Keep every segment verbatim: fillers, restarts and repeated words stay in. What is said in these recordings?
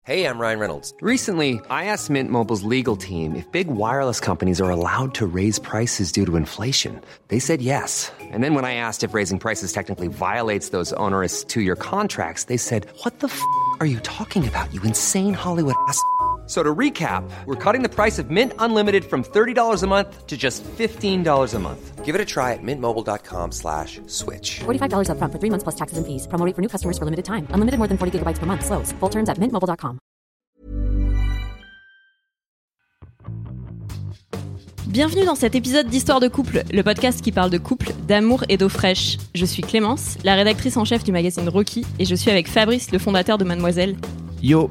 Hey, I'm Ryan Reynolds. Recently, I asked Mint Mobile's legal team if big wireless companies are allowed to raise prices due to inflation. They said yes. And then when I asked if raising prices technically violates those onerous two-year contracts, they said, what the f*** are you talking about, you insane Hollywood ass f- So to recap, we're cutting the price of Mint Unlimited from thirty dollars a month to just fifteen dollars a month. Give it a try at mintmobile.com slash switch. forty-five dollars up front for three months plus taxes and fees. Promo rate for new customers for limited time. Unlimited more than forty gigabytes per month. Slows full terms at mint mobile dot com. Bienvenue dans cet épisode d'Histoire de couple, le podcast qui parle de couple, d'amour et d'eau fraîche. Je suis Clémence, la rédactrice en chef du magazine Rocky, et je suis avec Fabrice, le fondateur de Mademoiselle. Yo.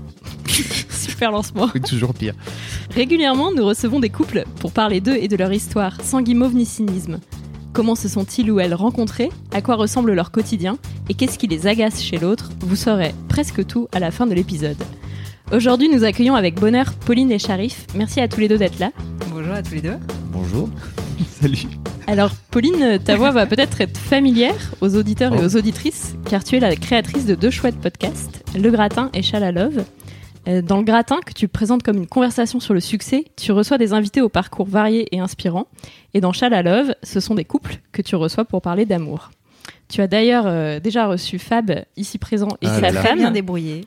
Super lancement. Toujours pire. Régulièrement, nous recevons des couples pour parler d'eux et de leur histoire, sans guimauve ni cynisme. Comment se sont-ils ou elles rencontrés ? À quoi ressemble leur quotidien ? Et qu'est-ce qui les agace chez l'autre ? Vous saurez presque tout à la fin de l'épisode. Aujourd'hui, nous accueillons avec bonheur Pauline et Sharif. Merci à tous les deux d'être là. Bonjour à tous les deux. Bonjour. Salut. Alors, Pauline, ta voix va peut-être être familière aux auditeurs oh. et aux auditrices, car tu es la créatrice de deux chouettes podcasts, Le Gratin et Chalalove. Dans Le Gratin, que tu présentes comme une conversation sur le succès, tu reçois des invités au parcours varié et inspirant. Et dans Chalalove, ce sont des couples que tu reçois pour parler d'amour. Tu as d'ailleurs euh, déjà reçu Fab, ici présent, et ah sa là là. femme. Bien débrouillé.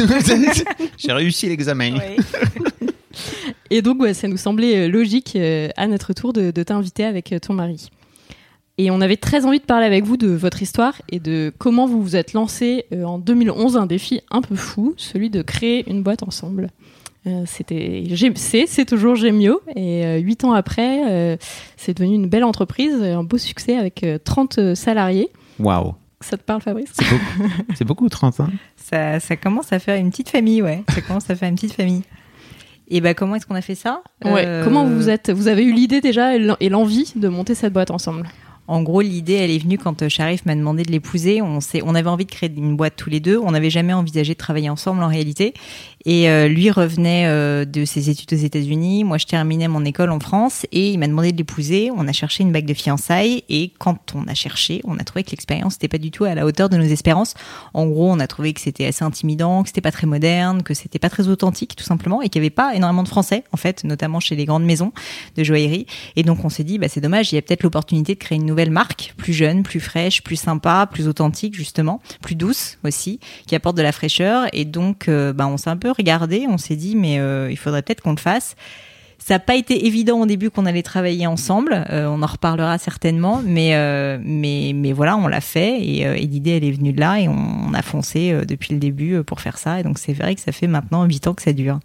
J'ai réussi l'examen. Oui. Et donc, ouais, ça nous semblait logique euh, à notre tour de, de t'inviter avec ton mari. Et on avait très envie de parler avec vous de votre histoire et de comment vous vous êtes lancé euh, en deux mille onze un défi un peu fou, celui de créer une boîte ensemble. Euh, c'était G C, c'est toujours Gemio, et euh, huit ans après, euh, c'est devenu une belle entreprise, un beau succès avec euh, trente salariés. Waouh. Ça te parle, Fabrice ? C'est beaucoup, c'est beaucoup trente, hein. Ça, ça commence à faire une petite famille, ouais. Ça commence à faire une petite famille. Et bah, comment est-ce qu'on a fait ça ? Ouais. Euh, Comment vous êtes ? Vous avez eu l'idée déjà et l'envie de monter cette boîte ensemble ? En gros, l'idée, elle est venue quand Sharif m'a demandé de l'épouser. On, s'est, on avait envie de créer une boîte tous les deux. On n'avait jamais envisagé de travailler ensemble en réalité. Et euh, lui revenait euh, de ses études aux États-Unis. Moi, je terminais mon école en France et il m'a demandé de l'épouser. On a cherché une bague de fiançailles et quand on a cherché, on a trouvé que l'expérience n'était pas du tout à la hauteur de nos espérances. En gros, on a trouvé que c'était assez intimidant, que c'était pas très moderne, que c'était pas très authentique tout simplement et qu'il n'y avait pas énormément de Français en fait, notamment chez les grandes maisons de joaillerie. Et donc, on s'est dit, bah, c'est dommage, il y a peut-être l'opportunité de créer une nouvelle marque, plus jeune, plus fraîche, plus sympa, plus authentique justement, plus douce aussi, qui apporte de la fraîcheur. Et donc, euh, bah, on s'est un peu regardé, on s'est dit, mais euh, il faudrait peut-être qu'on le fasse. Ça n'a pas été évident au début qu'on allait travailler ensemble, euh, on en reparlera certainement, mais, euh, mais, mais voilà, on l'a fait et, euh, et l'idée, elle est venue de là et on, on a foncé euh, depuis le début euh, pour faire ça. Et donc, c'est vrai que ça fait maintenant huit ans que ça dure.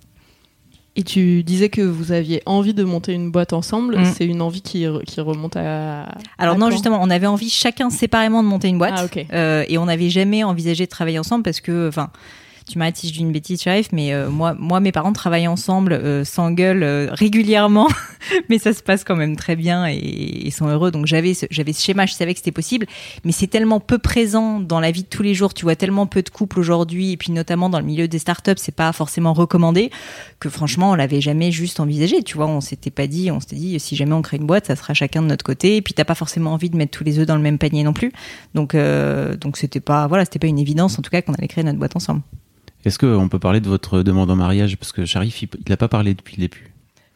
Et tu disais que vous aviez envie de monter une boîte ensemble. Mmh. C'est une envie qui, qui remonte à... Alors à non, quand ? justement, on avait envie chacun séparément de monter une boîte. Ah, ok. euh, et on n'avait jamais envisagé de travailler ensemble parce que... enfin. Tu m'arrêtes si je dis une bêtise, Sharif, mais euh, moi, moi, mes parents travaillent ensemble, euh, s'engueulent euh, régulièrement, mais ça se passe quand même très bien et, et sont heureux. Donc j'avais ce, j'avais ce schéma, je savais que c'était possible, mais c'est tellement peu présent dans la vie de tous les jours. Tu vois tellement peu de couples aujourd'hui, et puis notamment dans le milieu des startups, c'est pas forcément recommandé que franchement, on l'avait jamais juste envisagé. Tu vois, on s'était pas dit, on s'était dit, si jamais on crée une boîte, ça sera chacun de notre côté. Et puis t'as pas forcément envie de mettre tous les œufs dans le même panier non plus. Donc, euh, donc c'était pas, voilà, c'était pas une évidence en tout cas qu'on allait créer notre boîte ensemble. Est-ce qu'on peut parler de votre demande en mariage ? Parce que Sharif, il n'a pas parlé depuis le début.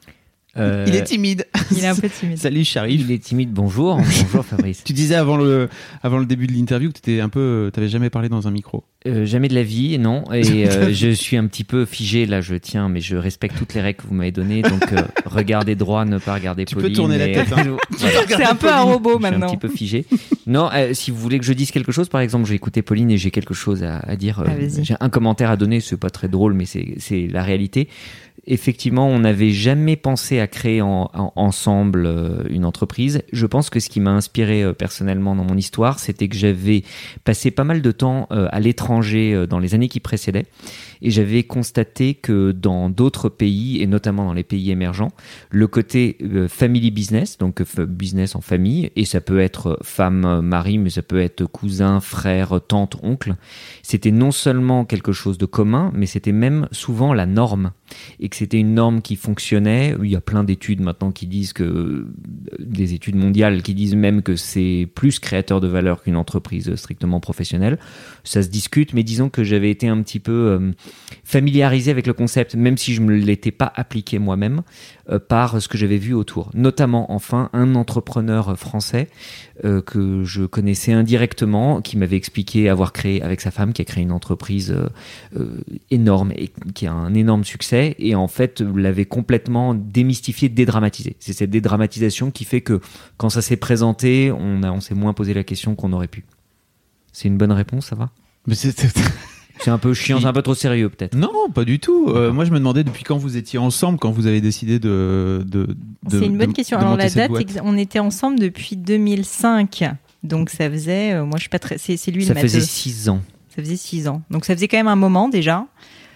Euh, il est timide. Il est un peu timide. Salut Sharif. Il est timide. Bonjour. Bonjour Fabrice. Tu disais avant le, avant le début de l'interview que tu n'avais jamais parlé dans un micro. Euh, jamais de la vie, non. Et euh, je suis un petit peu figé, là, je tiens, mais je respecte toutes les règles que vous m'avez données. Donc, euh, regardez droit, ne pas regarder tu Pauline. Tu peux tourner la tête. Hein. Voilà. C'est un peu un robot maintenant. Je suis un petit peu figé. Non, euh, si vous voulez que je dise quelque chose, par exemple, j'ai écouté Pauline et j'ai quelque chose à, à dire. Euh, ah, j'ai un commentaire à donner, c'est pas très drôle, mais c'est, c'est la réalité. Effectivement, on n'avait jamais pensé à créer en, en, ensemble euh, une entreprise. Je pense que ce qui m'a inspiré euh, personnellement dans mon histoire, c'était que j'avais passé pas mal de temps euh, à l'étranger euh, dans les années qui précédaient. Et j'avais constaté que dans d'autres pays, et notamment dans les pays émergents, le côté euh, family business, donc euh, business en famille, et ça peut être femme, euh, mari, mais ça peut être cousin, frère, tante, oncle, c'était non seulement quelque chose de commun, mais c'était même souvent la norme. et que c'était une norme qui fonctionnait. Il y a plein d'études maintenant qui disent que, des études mondiales qui disent même que c'est plus créateur de valeur qu'une entreprise strictement professionnelle. Ça se discute, mais disons que j'avais été un petit peu euh, familiarisé avec le concept, même si je ne me l'étais pas appliqué moi-même, euh, par ce que j'avais vu autour. Notamment, enfin, un entrepreneur français euh, que je connaissais indirectement, qui m'avait expliqué avoir créé, avec sa femme, qui a créé une entreprise euh, euh, énorme et qui a un énorme succès, et en fait l'avait complètement démystifié, dédramatisé. C'est cette dédramatisation qui fait que quand ça s'est présenté, on, a, on s'est moins posé la question qu'on aurait pu. C'est une bonne réponse, ça va ? Mais c'est, c'est... c'est un peu chiant, c'est un peu trop sérieux peut-être. Non, pas du tout. Euh, moi, je me demandais depuis quand vous étiez ensemble, quand vous avez décidé de. de, de c'est une bonne de, question. de Alors monter la cette date, boîte. ex- on était ensemble depuis deux mille cinq, donc ça faisait. Euh, moi, je suis pas très. C'est, c'est lui Ça le faisait matheux. six ans. Ça faisait six ans. Donc ça faisait quand même un moment déjà.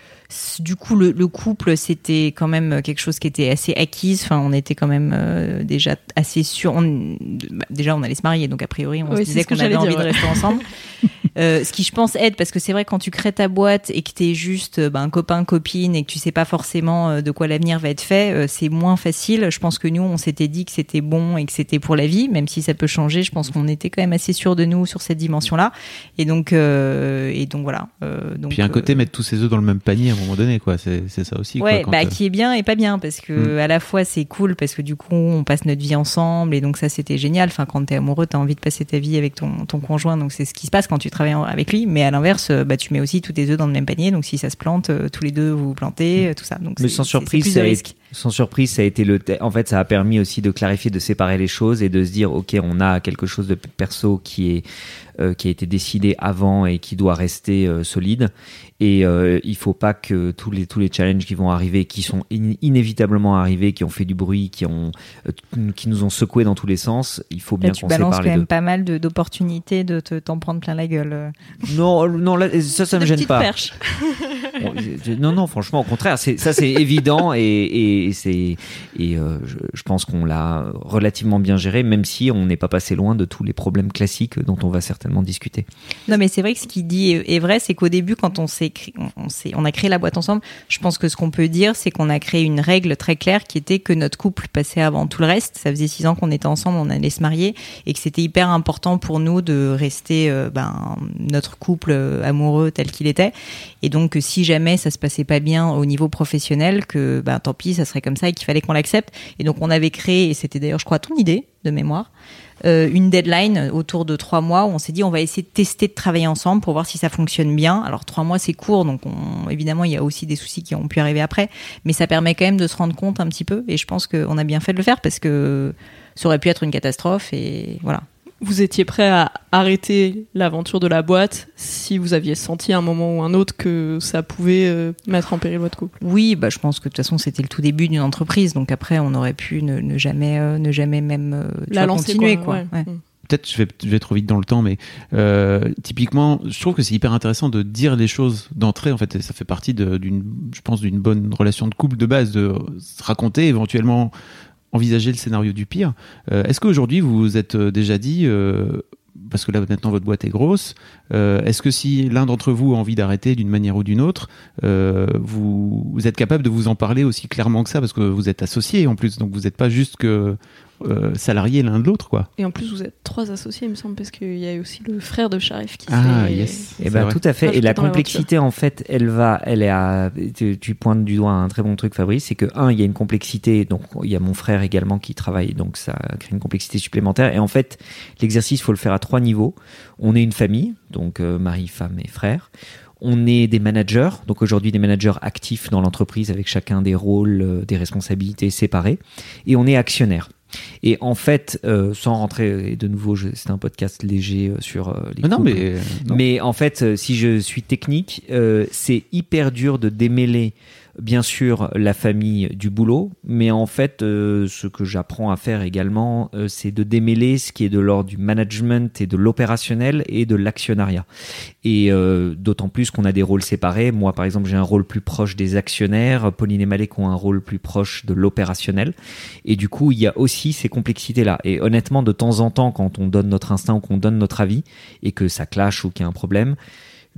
Du coup, le, le couple, c'était quand même quelque chose qui était assez acquis. Enfin, on était quand même euh, déjà assez sûr. On, bah, déjà, on allait se marier, donc a priori, on Oui, se c'est disait ce que qu'on avait j'allais envie dire, de ouais. rester ensemble. Euh, ce qui, je pense, aide, parce que c'est vrai, quand tu crées ta boîte et que t'es juste bah, un copain, copine, et que tu sais pas forcément euh, de quoi l'avenir va être fait, euh, c'est moins facile. Je pense que nous, on s'était dit que c'était bon et que c'était pour la vie, même si ça peut changer. Je pense qu'on était quand même assez sûr de nous sur cette dimension-là. Et donc, euh, et donc voilà. Euh, donc, Puis un côté euh, mettre tous ses œufs dans le même panier à un moment donné, quoi. C'est, c'est ça aussi. Ouais, quoi, quand, bah, euh, qui est bien et pas bien, parce que Mm. à la fois c'est cool parce que du coup on passe notre vie ensemble, et donc ça c'était génial. Enfin, quand t'es amoureux, t'as envie de passer ta vie avec ton, ton conjoint, donc c'est ce qui se passe quand tu travailles en- avec lui. Mais à l'inverse, euh, bah tu mets aussi tous tes œufs dans le même panier, donc si ça se plante, euh, tous les deux vous vous plantez, euh, tout ça. Donc Mais c'est- sans c'est- surprise, c'est plus ça de a, risque. été, sans surprise, ça a été le. En fait, ça a permis aussi de clarifier, de séparer les choses et de se dire, ok, on a quelque chose de perso qui est euh, qui a été décidé avant et qui doit rester euh, solide. Et euh, il faut pas que tous les tous les challenges qui vont arriver, qui sont in- inévitablement arrivés, qui ont fait du bruit, qui ont euh, qui nous ont secoué dans tous les sens. Il faut bien Là, tu qu'on balances sépare quand les même deux. pas mal de, d'opportunités de te, t'en prendre plein la gueule. euh. Non, non, là, ça, ça me De gêne petites pas. perches. Bon, je- non, non, franchement, au contraire, c'est, ça c'est évident et, et, et c'est et euh, je, je pense qu'on l'a relativement bien géré, même si on n'est pas passé loin de tous les problèmes classiques dont on va certainement discuter. Non, mais c'est vrai que ce qu'il dit est est vrai, c'est qu'au début, quand on s'est, cré- on, on s'est, on a créé la boîte ensemble, je pense que ce qu'on peut dire, c'est qu'on a créé une règle très claire qui était que notre couple passait avant tout le reste. Ça faisait six ans qu'on était ensemble, on allait se marier, et que c'était hyper important pour nous de rester euh, ben, notre couple euh, amoureux tel qu'il était. Et donc, que si jamais ça se passait pas bien au niveau professionnel, que ben, tant pis, ça serait comme ça et qu'il fallait qu'on l'accepte. Et donc, on avait créé, et c'était d'ailleurs, je crois, ton idée de mémoire, euh, une deadline autour de trois mois où on s'est dit on va essayer de tester de travailler ensemble pour voir si ça fonctionne bien. Alors trois mois c'est court, donc on, évidemment il y a aussi des soucis qui ont pu arriver après, mais ça permet quand même de se rendre compte un petit peu, et je pense qu'on a bien fait de le faire parce que ça aurait pu être une catastrophe, et voilà. Vous étiez prêt à arrêter l'aventure de la boîte si vous aviez senti à un moment ou un autre que ça pouvait euh, mettre en péril votre couple. Oui, bah je pense que de toute façon c'était le tout début d'une entreprise, donc après on aurait pu ne, ne jamais, euh, ne jamais même euh, tu La vois, lancer, continuer quoi, quoi. ouais. Ouais. Mm. Peut-être je vais, je vais trop vite dans le temps, mais euh, typiquement, je trouve que c'est hyper intéressant de dire les choses d'entrée. En fait, et ça fait partie de, d'une, je pense, d'une bonne relation de couple de base, de se raconter, éventuellement envisager le scénario du pire. Euh, est-ce qu'aujourd'hui vous vous êtes déjà dit, euh, parce que là maintenant votre boîte est grosse, euh, est-ce que si l'un d'entre vous a envie d'arrêter d'une manière ou d'une autre, euh, vous, vous êtes capable de vous en parler aussi clairement que ça, parce que vous êtes associés en plus, donc vous n'êtes pas juste que euh, salariés l'un de l'autre, quoi. Et en plus, vous êtes trois associés, il me semble, parce qu'il y a aussi le frère de Sharif qui Ah, s'est... yes. Et C'est ben vrai. tout à fait. Rajouté Et la dans l'aventure. complexité, en fait, elle va, elle est à. Tu, tu pointes du doigt un très bon truc, Fabrice, c'est que un, il y a une complexité. Donc il y a mon frère également qui travaille, donc ça crée une complexité supplémentaire. Et en fait, l'exercice, il faut le faire à trois niveaux. On est une famille, donc euh, mari, femme et frère. On est des managers, donc aujourd'hui des managers actifs dans l'entreprise avec chacun des rôles, euh, des responsabilités séparées. Et on est actionnaire. Et en fait, euh, sans rentrer, et de nouveau, je, c'est un podcast léger euh, sur euh, les Ah non, couples. mais euh, non. Mais en fait, euh, si je suis technique, euh, c'est hyper dur de démêler, bien sûr, la famille du boulot. Mais en fait, euh, ce que j'apprends à faire également, euh, c'est de démêler ce qui est de l'ordre du management et de l'opérationnel et de l'actionnariat. Et euh, d'autant plus qu'on a des rôles séparés. Moi, par exemple, j'ai un rôle plus proche des actionnaires. Pauline et Malek ont un rôle plus proche de l'opérationnel. Et du coup, il y a aussi ces complexités-là. Et honnêtement, de temps en temps, quand on donne notre instinct ou qu'on donne notre avis et que ça clash ou qu'il y a un problème,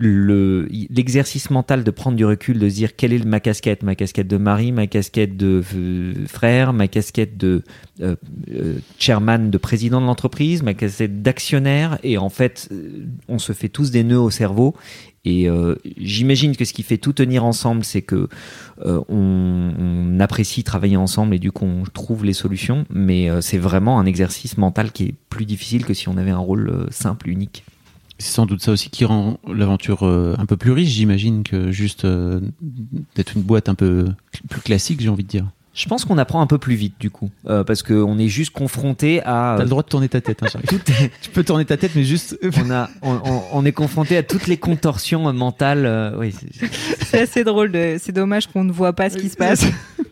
le, l'exercice mental de prendre du recul, de se dire quelle est ma casquette, ma casquette de mari, ma casquette de euh, frère, ma casquette de euh, euh, chairman, de président de l'entreprise, ma casquette d'actionnaire, et en fait, on se fait tous des nœuds au cerveau. Et euh, j'imagine que ce qui fait tout tenir ensemble, c'est que euh, on, on apprécie travailler ensemble et du coup on trouve les solutions. Mais euh, c'est vraiment un exercice mental qui est plus difficile que si on avait un rôle euh, simple, unique. C'est sans doute ça aussi qui rend l'aventure euh, un peu plus riche, j'imagine, que juste euh, d'être une boîte un peu plus classique, j'ai envie de dire. Je pense qu'on apprend un peu plus vite du coup, euh, parce qu'on est juste confronté à. T'as le droit de tourner ta tête, hein, Charles. Est... Tu peux tourner ta tête, mais juste. on a, on, on, on est confronté à toutes les contorsions mentales. Euh, oui, c'est... c'est assez drôle. De... C'est dommage qu'on ne voit pas ce qui se passe.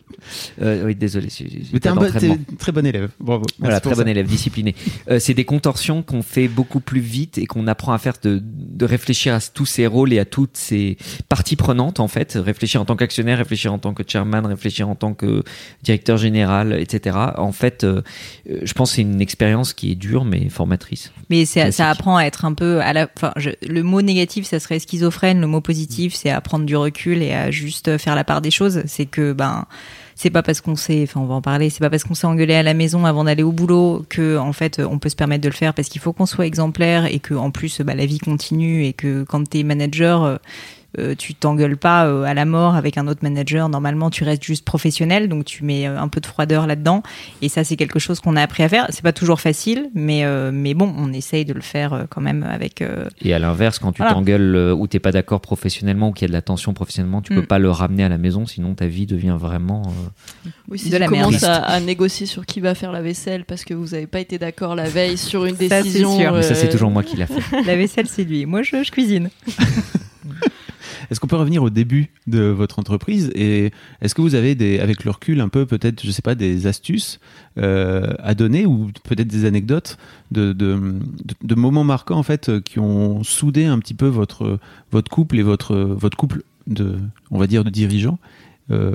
Euh, oui, désolé. J'ai, j'ai Mais t'es un bon, t'es très bon élève. Bravo. Voilà, très bon élève, discipliné. Euh, c'est des contorsions qu'on fait beaucoup plus vite et qu'on apprend à faire de, de réfléchir à tous ces rôles et à toutes ces parties prenantes, en fait. Réfléchir en tant qu'actionnaire, réfléchir en tant que chairman, réfléchir en tant que directeur général, et cetera. En fait, euh, je pense que c'est une expérience qui est dure, mais formatrice. Mais c'est, ça apprend à être un peu à la, enfin, je, le mot négatif, ça serait schizophrène. Le mot positif, c'est à prendre du recul et à juste faire la part des choses. C'est que, ben, c'est pas parce qu'on s'est, enfin on va en parler, c'est pas parce qu'on s'est engueulé à la maison avant d'aller au boulot que en fait on peut se permettre de le faire, parce qu'il faut qu'on soit exemplaire et que en plus bah, la vie continue, et que quand t'es manager, euh, tu t'engueules pas euh, à la mort avec un autre manager. Normalement tu restes juste professionnel, donc tu mets un peu de froideur là-dedans, et ça c'est quelque chose qu'on a appris à faire. C'est pas toujours facile, mais euh, mais bon, on essaye de le faire euh, quand même avec. Euh... Et à l'inverse, quand tu voilà. t'engueules euh, ou t'es pas d'accord professionnellement ou qu'il y a de la tension professionnellement, tu mm. peux pas le ramener à la maison, sinon ta vie devient vraiment. Euh, oui, si de tu la commences à, à négocier sur qui va faire la vaisselle parce que vous avez pas été d'accord la veille sur une décision. Ça, c'est sûr. Euh... Mais ça c'est toujours moi qui l'a fait. La vaisselle c'est lui. Moi je, je cuisine. Est-ce qu'on peut revenir au début de votre entreprise, et est-ce que vous avez des, avec le recul un peu peut-être, je sais pas, des astuces euh, à donner, ou peut-être des anecdotes de, de, de, de moments marquants en fait qui ont soudé un petit peu votre, votre couple et votre, votre couple de, on va dire, de dirigeants, euh,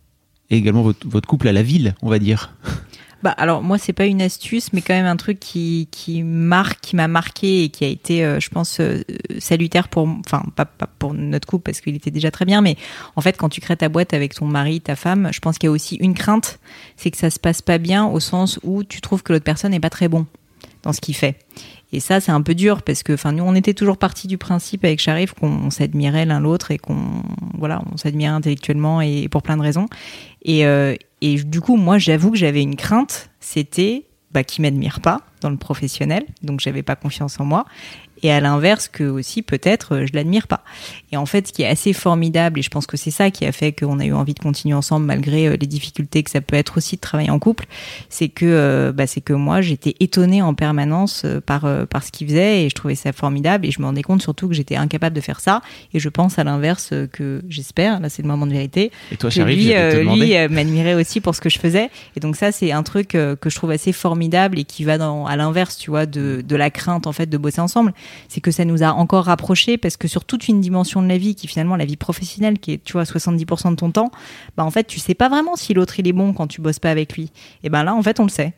et également votre, votre couple à la ville, on va dire. Bah alors moi c'est pas une astuce, mais quand même un truc qui qui marque, qui m'a marqué et qui a été, euh, je pense, euh, salutaire pour, enfin pas, pas pour notre couple parce qu'il était déjà très bien, mais en fait quand tu crées ta boîte avec ton mari, ta femme, je pense qu'il y a aussi une crainte, c'est que ça se passe pas bien au sens où tu trouves que l'autre personne est pas très bon dans ce qu'il fait. Et ça, c'est un peu dur parce que, enfin, nous, on était toujours partis du principe avec Sharif qu'on s'admirait l'un l'autre et qu'on, voilà, on s'admirait intellectuellement et pour plein de raisons. Et, euh, et du coup, moi, j'avoue que j'avais une crainte, c'était bah, qu'il m'admire pas dans le professionnel, donc j'avais pas confiance en moi. Et à l'inverse, que aussi peut-être je l'admire pas. Et en fait, ce qui est assez formidable, et je pense que c'est ça qui a fait qu'on a eu envie de continuer ensemble malgré les difficultés que ça peut être aussi de travailler en couple, c'est que euh, bah, c'est que moi j'étais étonnée en permanence par euh, par ce qu'il faisait, et je trouvais ça formidable, et je me rendais compte surtout que j'étais incapable de faire ça. Et je pense à l'inverse que j'espère, là c'est le moment de vérité, et toi, que Sharif, lui, euh, lui euh, m'admirait aussi pour ce que je faisais. Et donc ça c'est un truc euh, que je trouve assez formidable et qui va dans à l'inverse, tu vois, de de la crainte en fait de bosser ensemble. C'est que ça nous a encore rapprochés, parce que sur toute une dimension de la vie, qui finalement la vie professionnelle, qui est, tu vois, soixante-dix pour cent de ton temps, bah en fait tu sais pas vraiment si l'autre il est bon quand tu bosses pas avec lui. Et ben là en fait on le sait.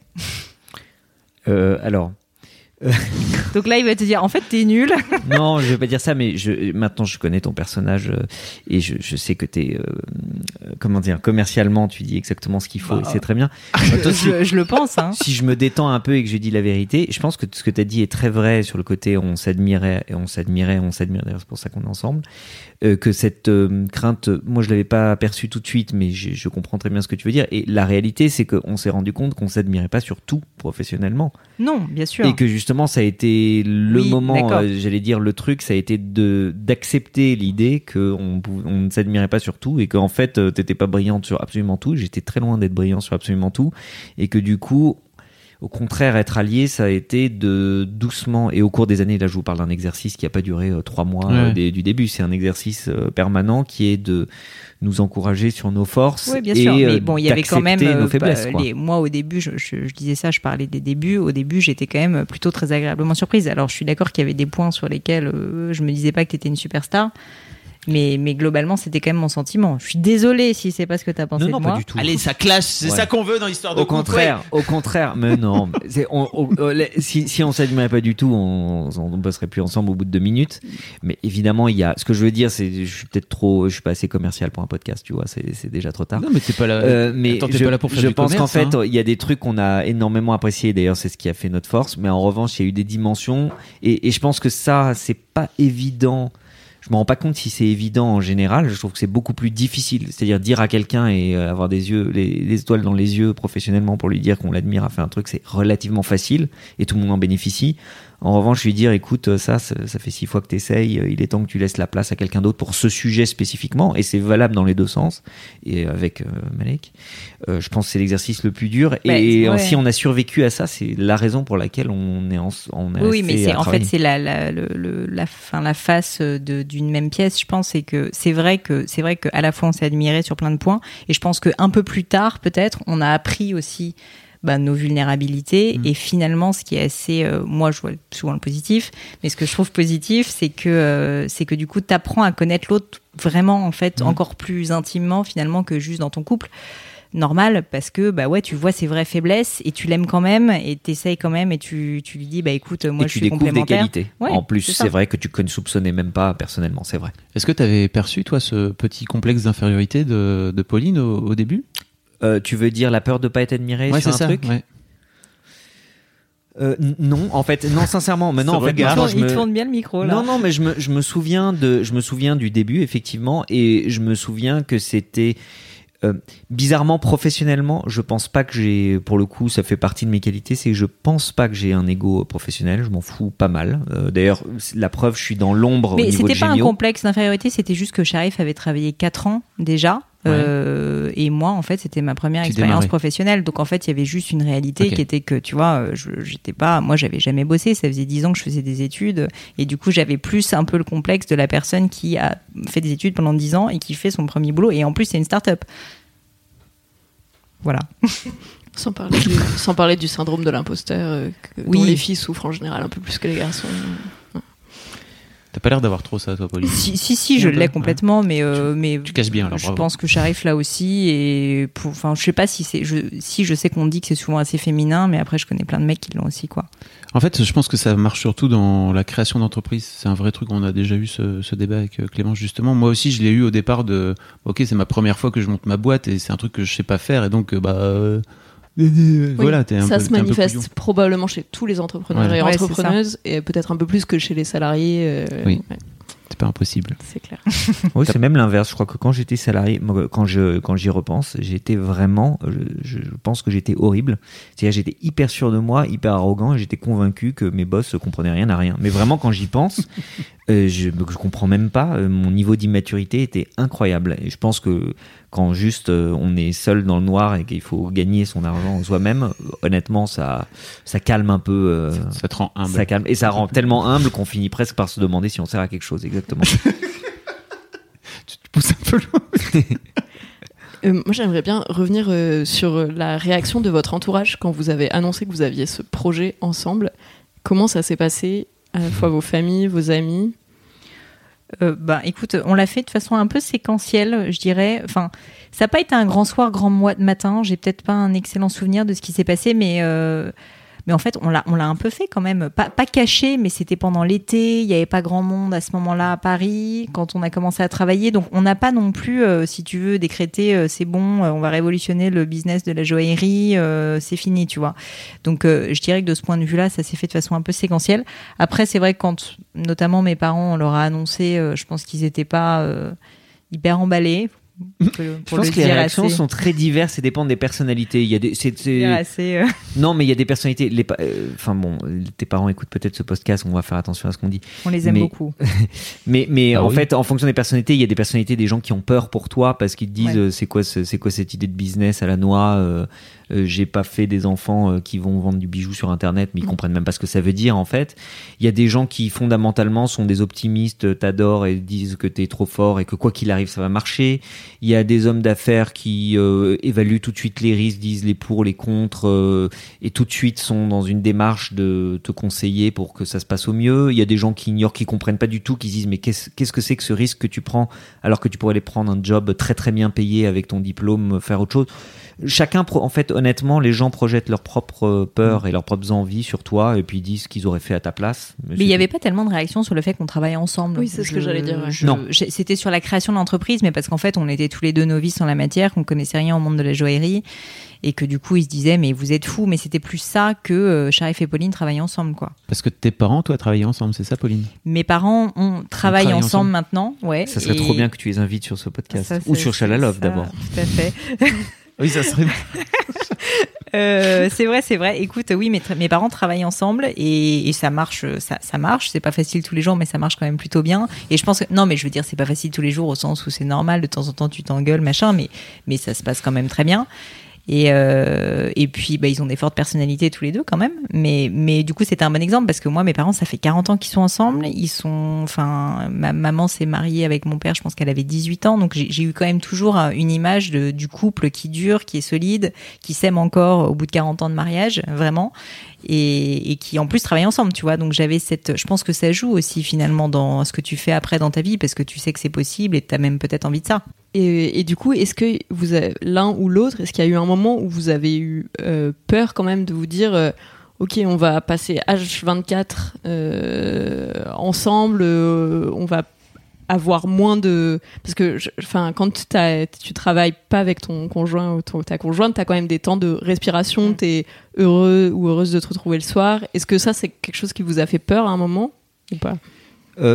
Euh, alors. Donc là il va te dire en fait t'es nul. Non, je vais pas dire ça, mais je, maintenant je connais ton personnage euh, et je, je sais que t'es euh, comment dire, commercialement tu dis exactement ce qu'il faut, bah, et c'est très bien. Je, si, je, je le pense hein. Si je me détends un peu et que je dis la vérité, je pense que ce que t'as dit est très vrai sur le côté on s'admirait et on s'admirait, on s'admire, d'ailleurs c'est pour ça qu'on est ensemble. Euh, que cette euh, crainte, moi je l'avais pas perçue tout de suite, mais je, je comprends très bien ce que tu veux dire. Et la réalité, c'est qu'on s'est rendu compte qu'on s'admirait pas sur tout professionnellement. Non, bien sûr. Et que justement, ça a été le oui, moment, euh, j'allais dire le truc, ça a été de d'accepter l'idée qu'on on ne s'admirait pas sur tout, et qu'en fait, euh, t'étais pas brillante sur absolument tout. J'étais très loin d'être brillant sur absolument tout, et que du coup, au contraire, être allié, ça a été de doucement, et au cours des années, là je vous parle d'un exercice qui n'a pas duré euh, trois mois ouais. euh, des, du début, c'est un exercice euh, permanent qui est de nous encourager sur nos forces. Oui, bien et, sûr, mais euh, bon, il y avait quand même nos faiblesses, bah, quoi. Les, moi au début, je, je, je disais ça, je parlais des débuts, au début j'étais quand même plutôt très agréablement surprise. Alors je suis d'accord qu'il y avait des points sur lesquels euh, je me disais pas que tu étais une superstar. Mais, mais globalement, c'était quand même mon sentiment. Je suis désolée si c'est pas ce que t'as pensé Non, non, de pas moi. du tout. Allez, ça clash, c'est Ouais. ça qu'on veut dans l'histoire de Au couple, contraire, au contraire, mais non. C'est, on, on- on- les- si, si on s'admirait pas du tout, on, on bosserait plus ensemble au bout de deux minutes. Mais évidemment, il y a. Ce que je veux dire, c'est, je suis peut-être trop, je suis pas assez commercial pour un podcast, tu vois. C'est, c'est déjà trop tard. Non, mais t'es pas là. Euh, mais Attends, t'es je, pas là pour faire je du pense qu'en commerce, fait, hein. il y a des trucs qu'on a énormément appréciés. D'ailleurs, c'est ce qui a fait notre force. Mais en revanche, il y a eu des dimensions. Et, et je pense que ça, c'est pas évident. Je me rends pas compte si c'est évident en général. Je trouve que c'est beaucoup plus difficile. C'est-à-dire dire à quelqu'un et euh, avoir des yeux, les, les étoiles dans les yeux professionnellement pour lui dire qu'on l'admire a fait un truc, c'est relativement facile et tout le monde en bénéficie. En revanche, lui dire, écoute, ça, ça, ça fait six fois que t'essayes, il est temps que tu laisses la place à quelqu'un d'autre pour ce sujet spécifiquement, et c'est valable dans les deux sens. Et avec euh, Malek, euh, je pense que c'est l'exercice le plus dur. Bah, et ouais. si on a survécu à ça, c'est la raison pour laquelle on est en, on est Oui, resté mais c'est, à en travailler. fait, c'est la, la, le, le- la, fin, la face de, d'une même pièce. Je pense c'est que c'est vrai que c'est vrai qu'à la fois on s'est admiré sur plein de points, et je pense qu'un peu plus tard, peut-être, on a appris aussi bah, nos vulnérabilités. Mmh. Et finalement, ce qui est assez, euh, moi, je vois souvent le positif, mais ce que je trouve positif, c'est que euh, c'est que du coup, t'apprends à connaître l'autre vraiment, en fait, Mmh. encore plus intimement finalement que juste dans ton couple. Normal, parce que bah ouais, tu vois ses vraies faiblesses et tu l'aimes quand même et t'essayes quand même et tu, tu lui dis bah écoute, moi et je tu suis découvres des complémentaire. qualités. Ouais, en plus, c'est c'est, ça. vrai que tu ne soupçonnais même pas personnellement, c'est vrai. Est-ce que t'avais perçu, toi, ce petit complexe d'infériorité de, de Pauline au, au début? Euh, tu veux dire la peur de pas être admiré Ouais, sur c'est un ça. truc Ouais. Euh, n- Non, en fait, non, sincèrement, mais non, Ce en fait, regard. maintenant, Il je tourne- me... il tourne bien le micro là. Non, non, mais je me, je me souviens de, je me souviens du début effectivement, et je me souviens que c'était euh, bizarrement professionnellement. Je pense pas que j'ai, pour le coup, ça fait partie de mes qualités, c'est que je pense pas que j'ai un ego professionnel. Je m'en fous pas mal. Euh, d'ailleurs, la preuve, je suis dans l'ombre au Mais niveau de c'était pas un Gémio. complexe d'infériorité, c'était juste que Sharif avait travaillé quatre ans déjà. Ouais. Euh, et moi, en fait, c'était ma première Tu expérience démarrais. professionnelle. Donc, en fait, il y avait juste une réalité Ok. qui était que, tu vois, euh, je, j'étais pas, moi, j'avais jamais bossé. Ça faisait dix ans que je faisais des études. Et du coup, j'avais plus un peu le complexe de la personne qui a fait des études pendant dix ans et qui fait son premier boulot. Et en plus, c'est une start-up. Voilà. Sans parler, du, sans parler du syndrome de l'imposteur, euh, que- Oui. dont les filles souffrent en général un peu plus que les garçons. T'as pas l'air d'avoir trop ça, toi, Pauline. Si, si, si, je Un peu, l'ai complètement, mais, euh, mais tu caches bien, alors, je bravo. pense que Sharif là aussi. Et pour, enfin, je sais pas si c'est, je, si je sais qu'on dit que c'est souvent assez féminin, mais après, je connais plein de mecs qui l'ont aussi, quoi. En fait, je pense que ça marche surtout dans la création d'entreprise. C'est un vrai truc. On a déjà eu ce, ce débat avec euh, Clémence, justement. Moi aussi, je l'ai eu au départ de ok, c'est ma première fois que je monte ma boîte et c'est un truc que je sais pas faire. Et donc, euh, bah. euh, Oui, voilà, t'es un ça peu, se t'es un peu manifeste couillon. probablement chez tous les entrepreneurs Voilà. et Ouais, c'est entrepreneuses, et peut-être un peu plus que chez les salariés. euh, Oui. ouais, C'est pas impossible. c'est clair. Oui, c'est même l'inverse. Je crois que quand j'étais salarié, moi, quand je quand j'y repense, j'étais vraiment, je, je pense que j'étais horrible. C'est-à-dire, j'étais hyper sûr de moi, hyper arrogant, et j'étais convaincu que mes boss comprenaient rien à rien. Mais vraiment, quand j'y pense, euh, je je comprends même pas. euh, Mon niveau d'immaturité était incroyable. Et je pense que quand juste euh, on est seul dans le noir et qu'il faut gagner son argent soi-même, euh, honnêtement, ça ça calme un peu. euh, Ça te rend humble. ça calme et ça rend tellement humble qu'on finit presque par se demander si on sert à quelque chose. Exactement. Tu te pousses un peu loin. Euh, moi, j'aimerais bien revenir euh, sur la réaction de votre entourage quand vous avez annoncé que vous aviez ce projet ensemble. Comment ça s'est passé, à la fois vos familles, vos amis? Euh, bah, écoute, on l'a fait de façon un peu séquentielle, je dirais. Enfin, ça n'a pas été un grand soir, grand mois de matin. J'ai peut-être pas un excellent souvenir de ce qui s'est passé, mais euh, mais en fait, on l'a on l'a un peu fait quand même. Pas pas caché, mais c'était pendant l'été. Il y avait pas grand monde à ce moment-là à Paris quand on a commencé à travailler. Donc, on n'a pas non plus, euh, si tu veux, décrété euh, c'est bon, euh, on va révolutionner le business de la joaillerie, euh, c'est fini, tu vois. Donc, euh, je dirais que de ce point de vue-là, ça s'est fait de façon un peu séquentielle. Après, c'est vrai que quand, notamment mes parents, on leur a annoncé, euh, je pense qu'ils n'étaient pas euh, hyper emballés. Pour, Je pour pense le que les dire réactions assez, sont très diverses et dépendent des personnalités. Il y a des, c'est, c'est- dire assez, euh, non, mais il y a des personnalités. Les, pa- euh, enfin bon, tes parents écoutent peut-être ce podcast. On va faire attention à ce qu'on dit. on les aime Mais- beaucoup. Mais, mais Ah en oui. fait, en fonction des personnalités, il y a des personnalités, des gens qui ont peur pour toi parce qu'ils te disent Ouais. euh, c'est quoi, ce- c'est quoi cette idée de business à la noix. euh, euh, j'ai pas fait des enfants euh, qui vont vendre du bijou sur Internet, mais ils Mm. comprennent même pas ce que ça veut dire en fait. Il y a des gens qui fondamentalement sont des optimistes, euh, t'adorent et disent que t'es trop fort et que quoi qu'il arrive, ça va marcher. Il y a des hommes d'affaires qui euh, évaluent tout de suite les risques, disent les pour, les contre, euh, et tout de suite sont dans une démarche de te conseiller pour que ça se passe au mieux. Il y a des gens qui ignorent, qui comprennent pas du tout, qui disent mais qu'est-ce, qu'est-ce que c'est que ce risque que tu prends alors que tu pourrais aller prendre un job très très bien payé avec ton diplôme, faire autre chose. Chacun, en fait, honnêtement, les gens projettent leurs propres peurs et leurs propres envies sur toi et puis disent ce qu'ils auraient fait à ta place. Mais il n'y avait pas tellement de réactions sur le fait qu'on travaille ensemble. Oui, c'est ce je, que j'allais dire. Ouais. Je, non. Je, c'était sur la création de l'entreprise, mais parce qu'en fait, on était tous les deux novices en la matière, qu'on connaissait rien au monde de la joaillerie et que du coup, ils se disaient, mais vous êtes fous. Mais c'était plus ça que euh, Sharif et Pauline travaillaient ensemble, quoi. Parce que tes parents, toi, travaillaient ensemble, c'est ça, Pauline? Mes parents on travaille ensemble, ensemble maintenant, ouais. Ça serait et... trop bien que tu les invites sur ce podcast. Ça, ou sur Chalalove, ça, d'abord. Tout à fait. Oui, ça serait. euh, c'est vrai, c'est vrai. Écoute, oui, mes, tra- mes parents travaillent ensemble et, et ça marche, ça, ça marche. C'est pas facile tous les jours, mais ça marche quand même plutôt bien. Et je pense que non, mais je veux dire, c'est pas facile tous les jours au sens où c'est normal. De temps en temps, tu t'engueules, machin, mais mais ça se passe quand même très bien. Et, euh, et puis, bah, ils ont des fortes personnalités tous les deux quand même. Mais, mais du coup, c'était un bon exemple parce que moi, mes parents, ça fait quarante ans qu'ils sont ensemble. Ils sont, enfin, ma maman s'est mariée avec mon père, je pense qu'elle avait dix-huit ans. Donc, j'ai, j'ai eu quand même toujours une image de, du couple qui dure, qui est solide, qui s'aime encore au bout de quarante ans de mariage, vraiment. Et, et qui en plus travaillent ensemble, tu vois. Donc, j'avais cette, je pense que ça joue aussi finalement dans ce que tu fais après dans ta vie parce que tu sais que c'est possible et tu as même peut-être envie de ça. Et, et du coup, est-ce que vous avez, l'un ou l'autre, est-ce qu'il y a eu un moment où vous avez eu euh, peur quand même de vous dire euh, ok, on va passer H vingt-quatre euh, ensemble, euh, on va avoir moins de... Parce que enfin, quand t'as, tu travailles pas avec ton conjoint ou ton, ta conjointe, tu as quand même des temps de respiration, tu es heureux ou heureuse de te retrouver le soir. Est-ce que ça, c'est quelque chose qui vous a fait peur à un moment ou pas? euh...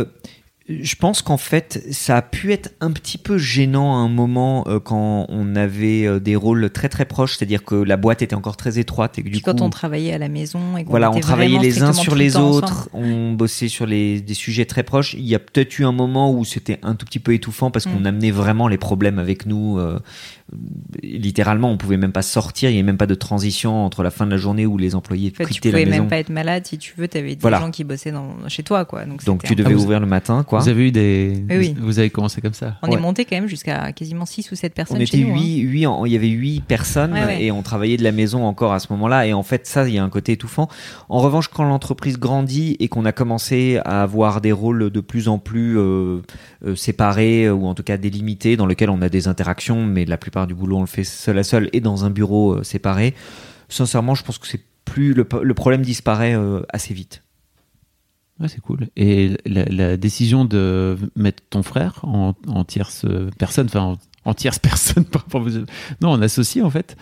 Je pense qu'en fait, ça a pu être un petit peu gênant à un moment euh, quand on avait euh, des rôles très très proches, c'est-à-dire que la boîte était encore très étroite et que du Puis coup, quand on travaillait à la maison et qu'on voilà, était on travaillait les uns strictement sur tout le les temps autres, ensemble. on bossait sur les des sujets très proches. Il y a peut-être eu un moment où c'était un tout petit peu étouffant parce qu'on Mm. amenait vraiment les problèmes avec nous. Euh, littéralement, on pouvait même pas sortir, il y avait même pas de transition entre la fin de la journée où les employés En fait, tu quittaient la pouvais maison. même pas être malade si tu veux, t'avais des Voilà. gens qui bossaient dans, chez toi, quoi. Donc, Donc c'était tu un- devais Ah, vous- ouvrir le matin, quoi. Vous avez eu des. Oui, oui. Vous avez commencé comme ça. On Ouais. est monté quand même jusqu'à quasiment six ou sept personnes On chez était nous. hein. huit, huit en- il y avait huit personnes Ouais, ouais. et on travaillait de la maison encore à ce moment-là. Et en fait, ça, il y a un côté étouffant. En revanche, quand l'entreprise grandit et qu'on a commencé à avoir des rôles de plus en plus euh, euh, séparés ou en tout cas délimités, dans lesquels on a des interactions, mais la plupart du boulot on le fait seul à seul et dans un bureau euh, séparé. Sincèrement, je pense que c'est plus le, le problème disparaît euh, assez vite. Ouais, c'est cool. Et la, la décision de mettre ton frère en, en tierce personne, enfin en, en tierce personne, par rapport à- non, en associé en fait,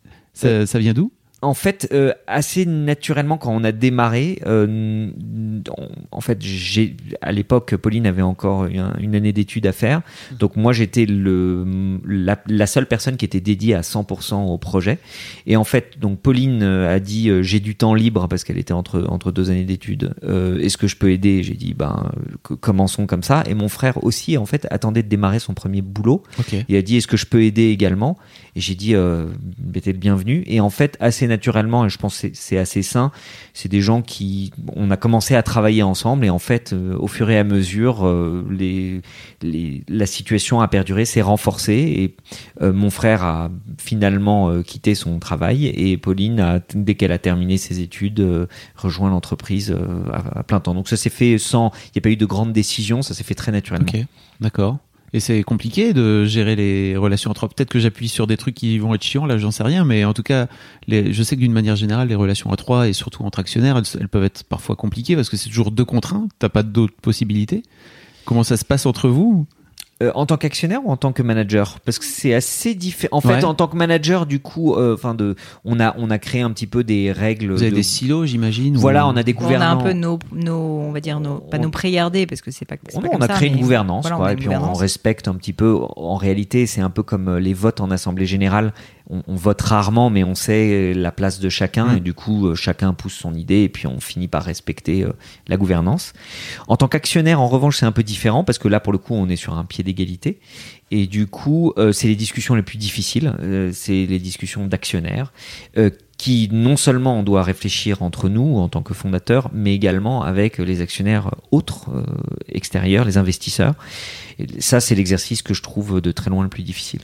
ça, ça vient d'où? En fait, euh, assez naturellement, quand on a démarré, euh, on- en fait, j'ai, à l'époque, Pauline avait encore une, une année d'études à faire. Donc moi, j'étais le, la, la seule personne qui était dédiée à cent pour cent au projet. Et en fait, donc Pauline a dit, euh, j'ai du temps libre parce qu'elle était entre, entre deux années d'études. Euh, est-ce que je peux aider? J'ai dit, ben, euh, commençons comme ça. Et mon frère aussi, en fait, attendait de démarrer son premier boulot. Ok. Il a dit, est-ce que je peux aider également? Et j'ai dit, euh, t'es le bienvenu. Et en fait, assez naturellement, et je pense que c'est, c'est assez sain, c'est des gens qui, on a commencé à travailler ensemble et en fait, euh, au fur et à mesure, euh, les, les, la situation a perduré, s'est renforcée et euh, mon frère a finalement euh, quitté son travail et Pauline, a, dès qu'elle a terminé ses études, euh, rejoint l'entreprise euh, à, à plein temps. Donc ça s'est fait sans, il n'y a pas eu de grandes décisions, ça s'est fait très naturellement. Ok, d'accord. Et c'est compliqué de gérer les relations entre... Peut-être que j'appuie sur des trucs qui vont être chiants, là j'en sais rien, mais en tout cas, les... je sais que d'une manière générale, les relations à trois et surtout entre actionnaires, elles, elles peuvent être parfois compliquées parce que c'est toujours deux contre un, t'as pas d'autres possibilités. Comment ça se passe entre vous ? Euh, en tant qu'actionnaire ou en tant que manager? Parce que c'est assez différent. En fait, Ouais. en tant que manager, du coup, euh, enfin de, on a on a créé un petit peu des règles. Vous avez de- des silos, j'imagine? Voilà, ou... on a des On a gouvernants. un peu nos, nos, on va dire nos, pas On- nos pré-gardés parce que c'est pas. c'est On, pas on comme a ça, créé une mais gouvernance, voilà, on quoi, a et une puis on, gouvernance. respecte un petit peu. En réalité, c'est un peu comme euh, les votes en assemblée générale. On, on vote rarement, mais on sait la place de chacun, Mm. et du coup, euh, chacun pousse son idée, et puis on finit par respecter euh, la gouvernance. En tant qu'actionnaire, en revanche, c'est un peu différent parce que là, pour le coup, on est sur un pied d'égalité, et du coup, euh, c'est les discussions les plus difficiles. Euh, c'est les discussions d'actionnaires. Euh, qui non seulement on doit réfléchir entre nous en tant que fondateurs, mais également avec les actionnaires autres, euh, extérieurs, les investisseurs. Et ça, c'est l'exercice que je trouve de très loin le plus difficile.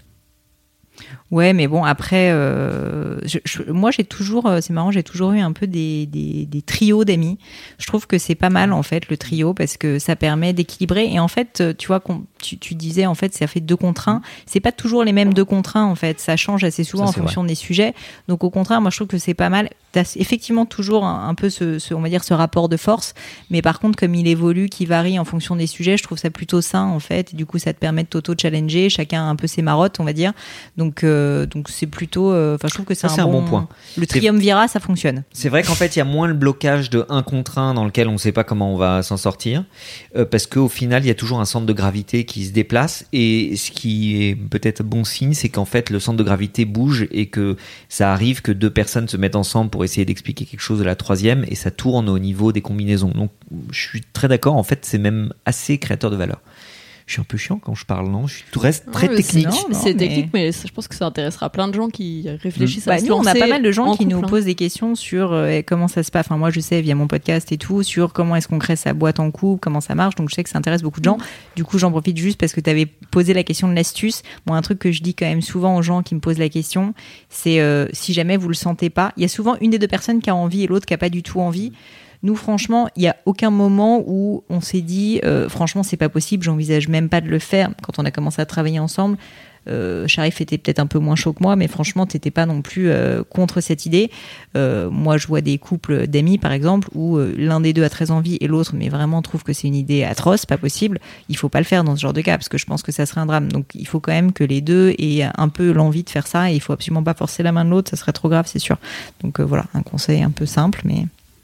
Ouais, mais bon, après, euh, je, je, moi, j'ai toujours, euh, c'est marrant, j'ai toujours eu un peu des, des, des trios d'amis. Je trouve que c'est pas mal, en fait, le trio, parce que ça permet d'équilibrer. Et en fait, tu vois, tu, tu disais, en fait, ça fait deux contre un. C'est pas toujours les mêmes deux contre un, en fait. Ça change assez souvent ça, en fonction vrai. des sujets. Donc, au contraire, moi, je trouve que c'est pas mal. T'as effectivement toujours un, un peu ce, ce, on va dire, ce rapport de force. Mais par contre, comme il évolue, qui varie en fonction des sujets, je trouve ça plutôt sain, en fait. Et du coup, ça te permet de t'auto-challenger. Chacun a un peu ses marottes, on va dire. Donc, euh, donc c'est plutôt. Enfin, euh, je trouve que c'est, ça, un, c'est bon, un bon point. Le triumvirat, ça fonctionne. C'est vrai qu'en fait, il y a moins le blocage de un contre un dans lequel on ne sait pas comment on va s'en sortir, euh, parce qu'au final, il y a toujours un centre de gravité qui se déplace. Et ce qui est peut-être bon signe, c'est qu'en fait, le centre de gravité bouge et que ça arrive que deux personnes se mettent ensemble pour essayer d'expliquer quelque chose de la troisième, et ça tourne au niveau des combinaisons. Donc, je suis très d'accord. En fait, c'est même assez créateur de valeur. Je suis un peu chiant quand je parle, non? Je suis tout reste très non, technique. C'est, non, mais c'est mais... technique, mais je pense que ça intéressera plein de gens qui réfléchissent mmh. à bah, se nous, on a pas mal de gens qui couple, nous hein. posent des questions sur euh, comment ça se passe. Enfin, moi, je sais via mon podcast et tout, sur comment est-ce qu'on crée sa boîte en couple, comment ça marche. Donc, je sais que ça intéresse beaucoup de gens. Mmh. Du coup, j'en profite juste parce que tu avais posé la question de l'astuce. Moi, un truc que je dis quand même souvent aux gens qui me posent la question, c'est euh, si jamais vous le sentez pas, il y a souvent une des deux personnes qui a envie et l'autre qui a pas du tout envie. Nous, franchement, il n'y a aucun moment où on s'est dit euh, franchement, c'est pas possible, j'envisage même pas de le faire. Quand on a commencé à travailler ensemble, euh, Sharif était peut-être un peu moins chaud que moi, mais franchement, t'étais pas non plus euh, contre cette idée. Euh, moi, je vois des couples d'amis, par exemple, où euh, l'un des deux a très envie et l'autre, mais vraiment trouve que c'est une idée atroce, pas possible. Il faut pas le faire dans ce genre de cas, parce que je pense que ça serait un drame. Donc, il faut quand même que les deux aient un peu l'envie de faire ça, et il faut absolument pas forcer la main de l'autre, ça serait trop grave, c'est sûr. Donc euh, voilà, un conseil un peu simple, mais...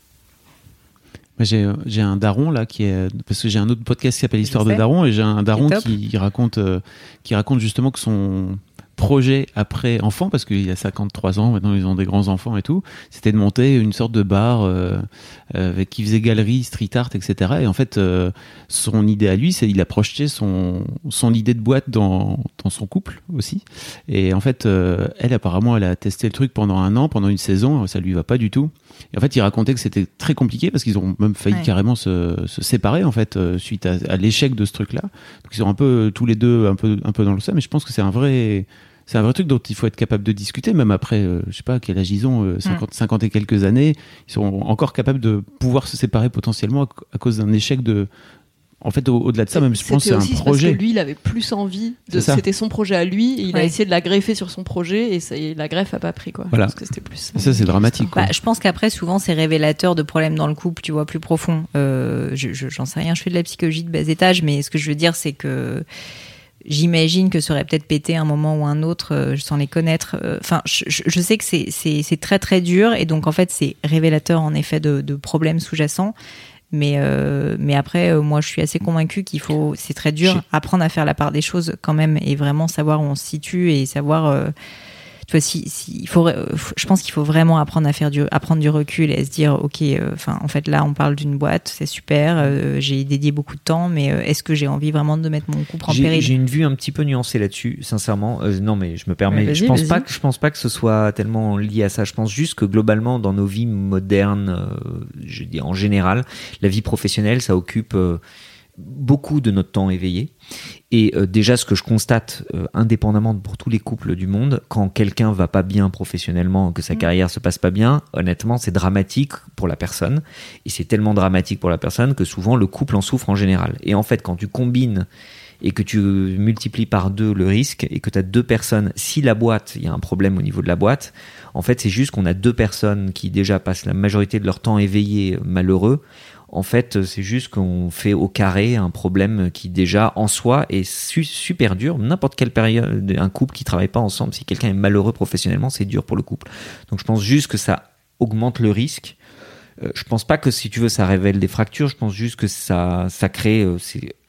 J'ai, j'ai un daron là qui est parce que j'ai un autre podcast qui s'appelle Histoire de daron et j'ai un daron qui raconte euh, qui raconte justement que son projet après enfant, parce qu'il a cinquante-trois ans maintenant, ils ont des grands enfants et tout, c'était de monter une sorte de bar euh, avec qui faisait galerie, street art, et cetera. Et en fait, euh, son idée à lui, c'est il a projeté son son idée de boîte dans dans son couple aussi. Et en fait, euh, elle apparemment, elle a testé le truc pendant un an, pendant une saison, ça lui va pas du tout. Et en fait, il racontait que c'était très compliqué parce qu'ils ont même failli ouais. carrément se, se séparer en fait euh, suite à, à l'échec de ce truc-là. Donc ils sont un peu tous les deux un peu un peu dans le seum. Mais je pense que c'est un vrai c'est un vrai truc dont il faut être capable de discuter, même après, euh, je sais pas quel âge ils ont, euh, cinquante, mmh. cinquante et quelques années, ils sont encore capables de pouvoir se séparer potentiellement à, à cause d'un échec de. En fait, au, au-delà de ça, même je pense que c'est un projet. Parce que lui, il avait plus envie. De, c'était son projet à lui, et il ouais. a essayé de la greffer sur son projet, et, ça, et la greffe a pas pris quoi. Voilà. Parce que c'était plus. Ça, c'est dramatique. Quoi. Bah, je pense qu'après, souvent, c'est révélateur de problèmes dans le couple, tu vois, plus profonds. Euh, je, je, j'en sais rien. Je fais de la psychologie de bas étage, mais ce que je veux dire, c'est que. J'imagine que ça aurait peut-être pété un moment ou un autre, euh, sans les connaître. Enfin, euh, je, je sais que c'est, c'est, c'est très très dur, et donc en fait c'est révélateur en effet de, de problèmes sous-jacents. Mais euh, mais après, euh, moi je suis assez convaincue qu'il faut, c'est très dur, je... apprendre à faire la part des choses quand même, et vraiment savoir où on se situe et savoir. Euh, tu vois, si, si, il faut, je pense qu'il faut vraiment apprendre à faire du, à prendre du recul et à se dire, ok, enfin, euh, en fait, là, on parle d'une boîte, c'est super, euh, j'ai dédié beaucoup de temps, mais euh, est-ce que j'ai envie vraiment de mettre mon couple en j'ai, péril? J'ai une vue un petit peu nuancée là-dessus, sincèrement. Euh, non, mais je me permets. Ouais, je pense vas-y. pas que, je pense pas que ce soit tellement lié à ça. Je pense juste que globalement, dans nos vies modernes, euh, je dis en général, la vie professionnelle, ça occupe euh, beaucoup de notre temps éveillé. Et euh, déjà, ce que je constate, euh, indépendamment pour tous les couples du monde, quand quelqu'un va pas bien professionnellement, que sa mmh. carrière se passe pas bien, honnêtement, c'est dramatique pour la personne. Et c'est tellement dramatique pour la personne que souvent le couple en souffre en général. Et en fait, quand tu combines et que tu multiplies par deux le risque, et que tu as deux personnes, si la boîte, il y a un problème au niveau de la boîte, en fait, c'est juste qu'on a deux personnes qui déjà passent la majorité de leur temps éveillés malheureux. En fait, c'est juste qu'on fait au carré un problème qui déjà en soi est su- super dur. N'importe quelle période, un couple qui travaille pas ensemble, si quelqu'un est malheureux professionnellement, c'est dur pour le couple. Donc je pense juste que ça augmente le risque. Euh, je pense pas que, si tu veux, ça révèle des fractures. Je pense juste que ça, ça crée, euh, c'est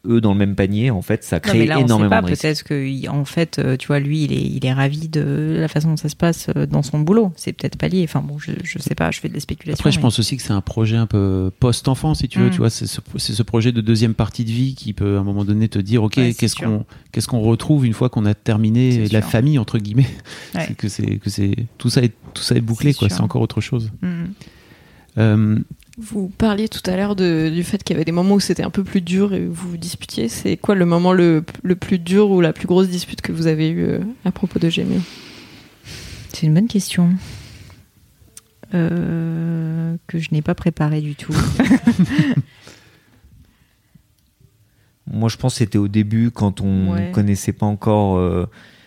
eux dans le même panier, en fait, ça Non, crée mais là, énormément on sait pas, de risques. peut-être que, il- en fait, euh, tu vois, lui, il est, il est ravi de la façon dont ça se passe euh, dans son boulot. C'est peut-être pas lié. Enfin bon, je, je sais pas, je fais de la spéculation. Après, je mais- pense aussi que c'est un projet un peu post-enfant, si tu veux. Mm. Tu vois, c'est ce, c'est ce projet de deuxième partie de vie qui peut, à un moment donné, te dire, ok, Ouais, c'est qu'est-ce sûr. qu'on, qu'est-ce qu'on retrouve une fois qu'on a terminé C'est la sûr. famille entre guillemets. Ouais. C'est que c'est que c'est tout ça est tout ça est bouclé, C'est quoi. sûr. C'est encore autre chose. Mm. Euh, Vous parliez tout à l'heure de- du fait qu'il y avait des moments où c'était un peu plus dur et vous vous disputiez. C'est quoi le moment le, le plus dur ou la plus grosse dispute que vous avez eue euh, à propos de Gémeo ? C'est une bonne question. Euh, que je n'ai pas préparée du tout. Moi, je pense que c'était au début, quand on Ouais. connaissait pas encore. euh,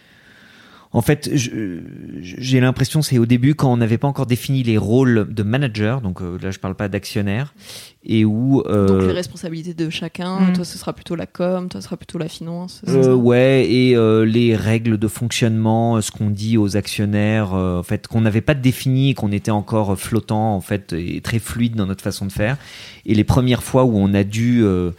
En fait, je- j'ai l'impression c'est au début quand on n'avait pas encore défini les rôles de manager. Donc euh, là, je parle pas d'actionnaire, et où. euh, Donc les responsabilités de chacun. Mm. Toi, ce sera plutôt la com, toi, ce sera plutôt la finance. c'est Euh, ça ouais, et euh, les règles de fonctionnement, euh, ce qu'on dit aux actionnaires, euh, en fait, qu'on n'avait pas défini, qu'on était encore flottant, en fait, et très fluide dans notre façon de faire. Et les premières fois où on a dû euh,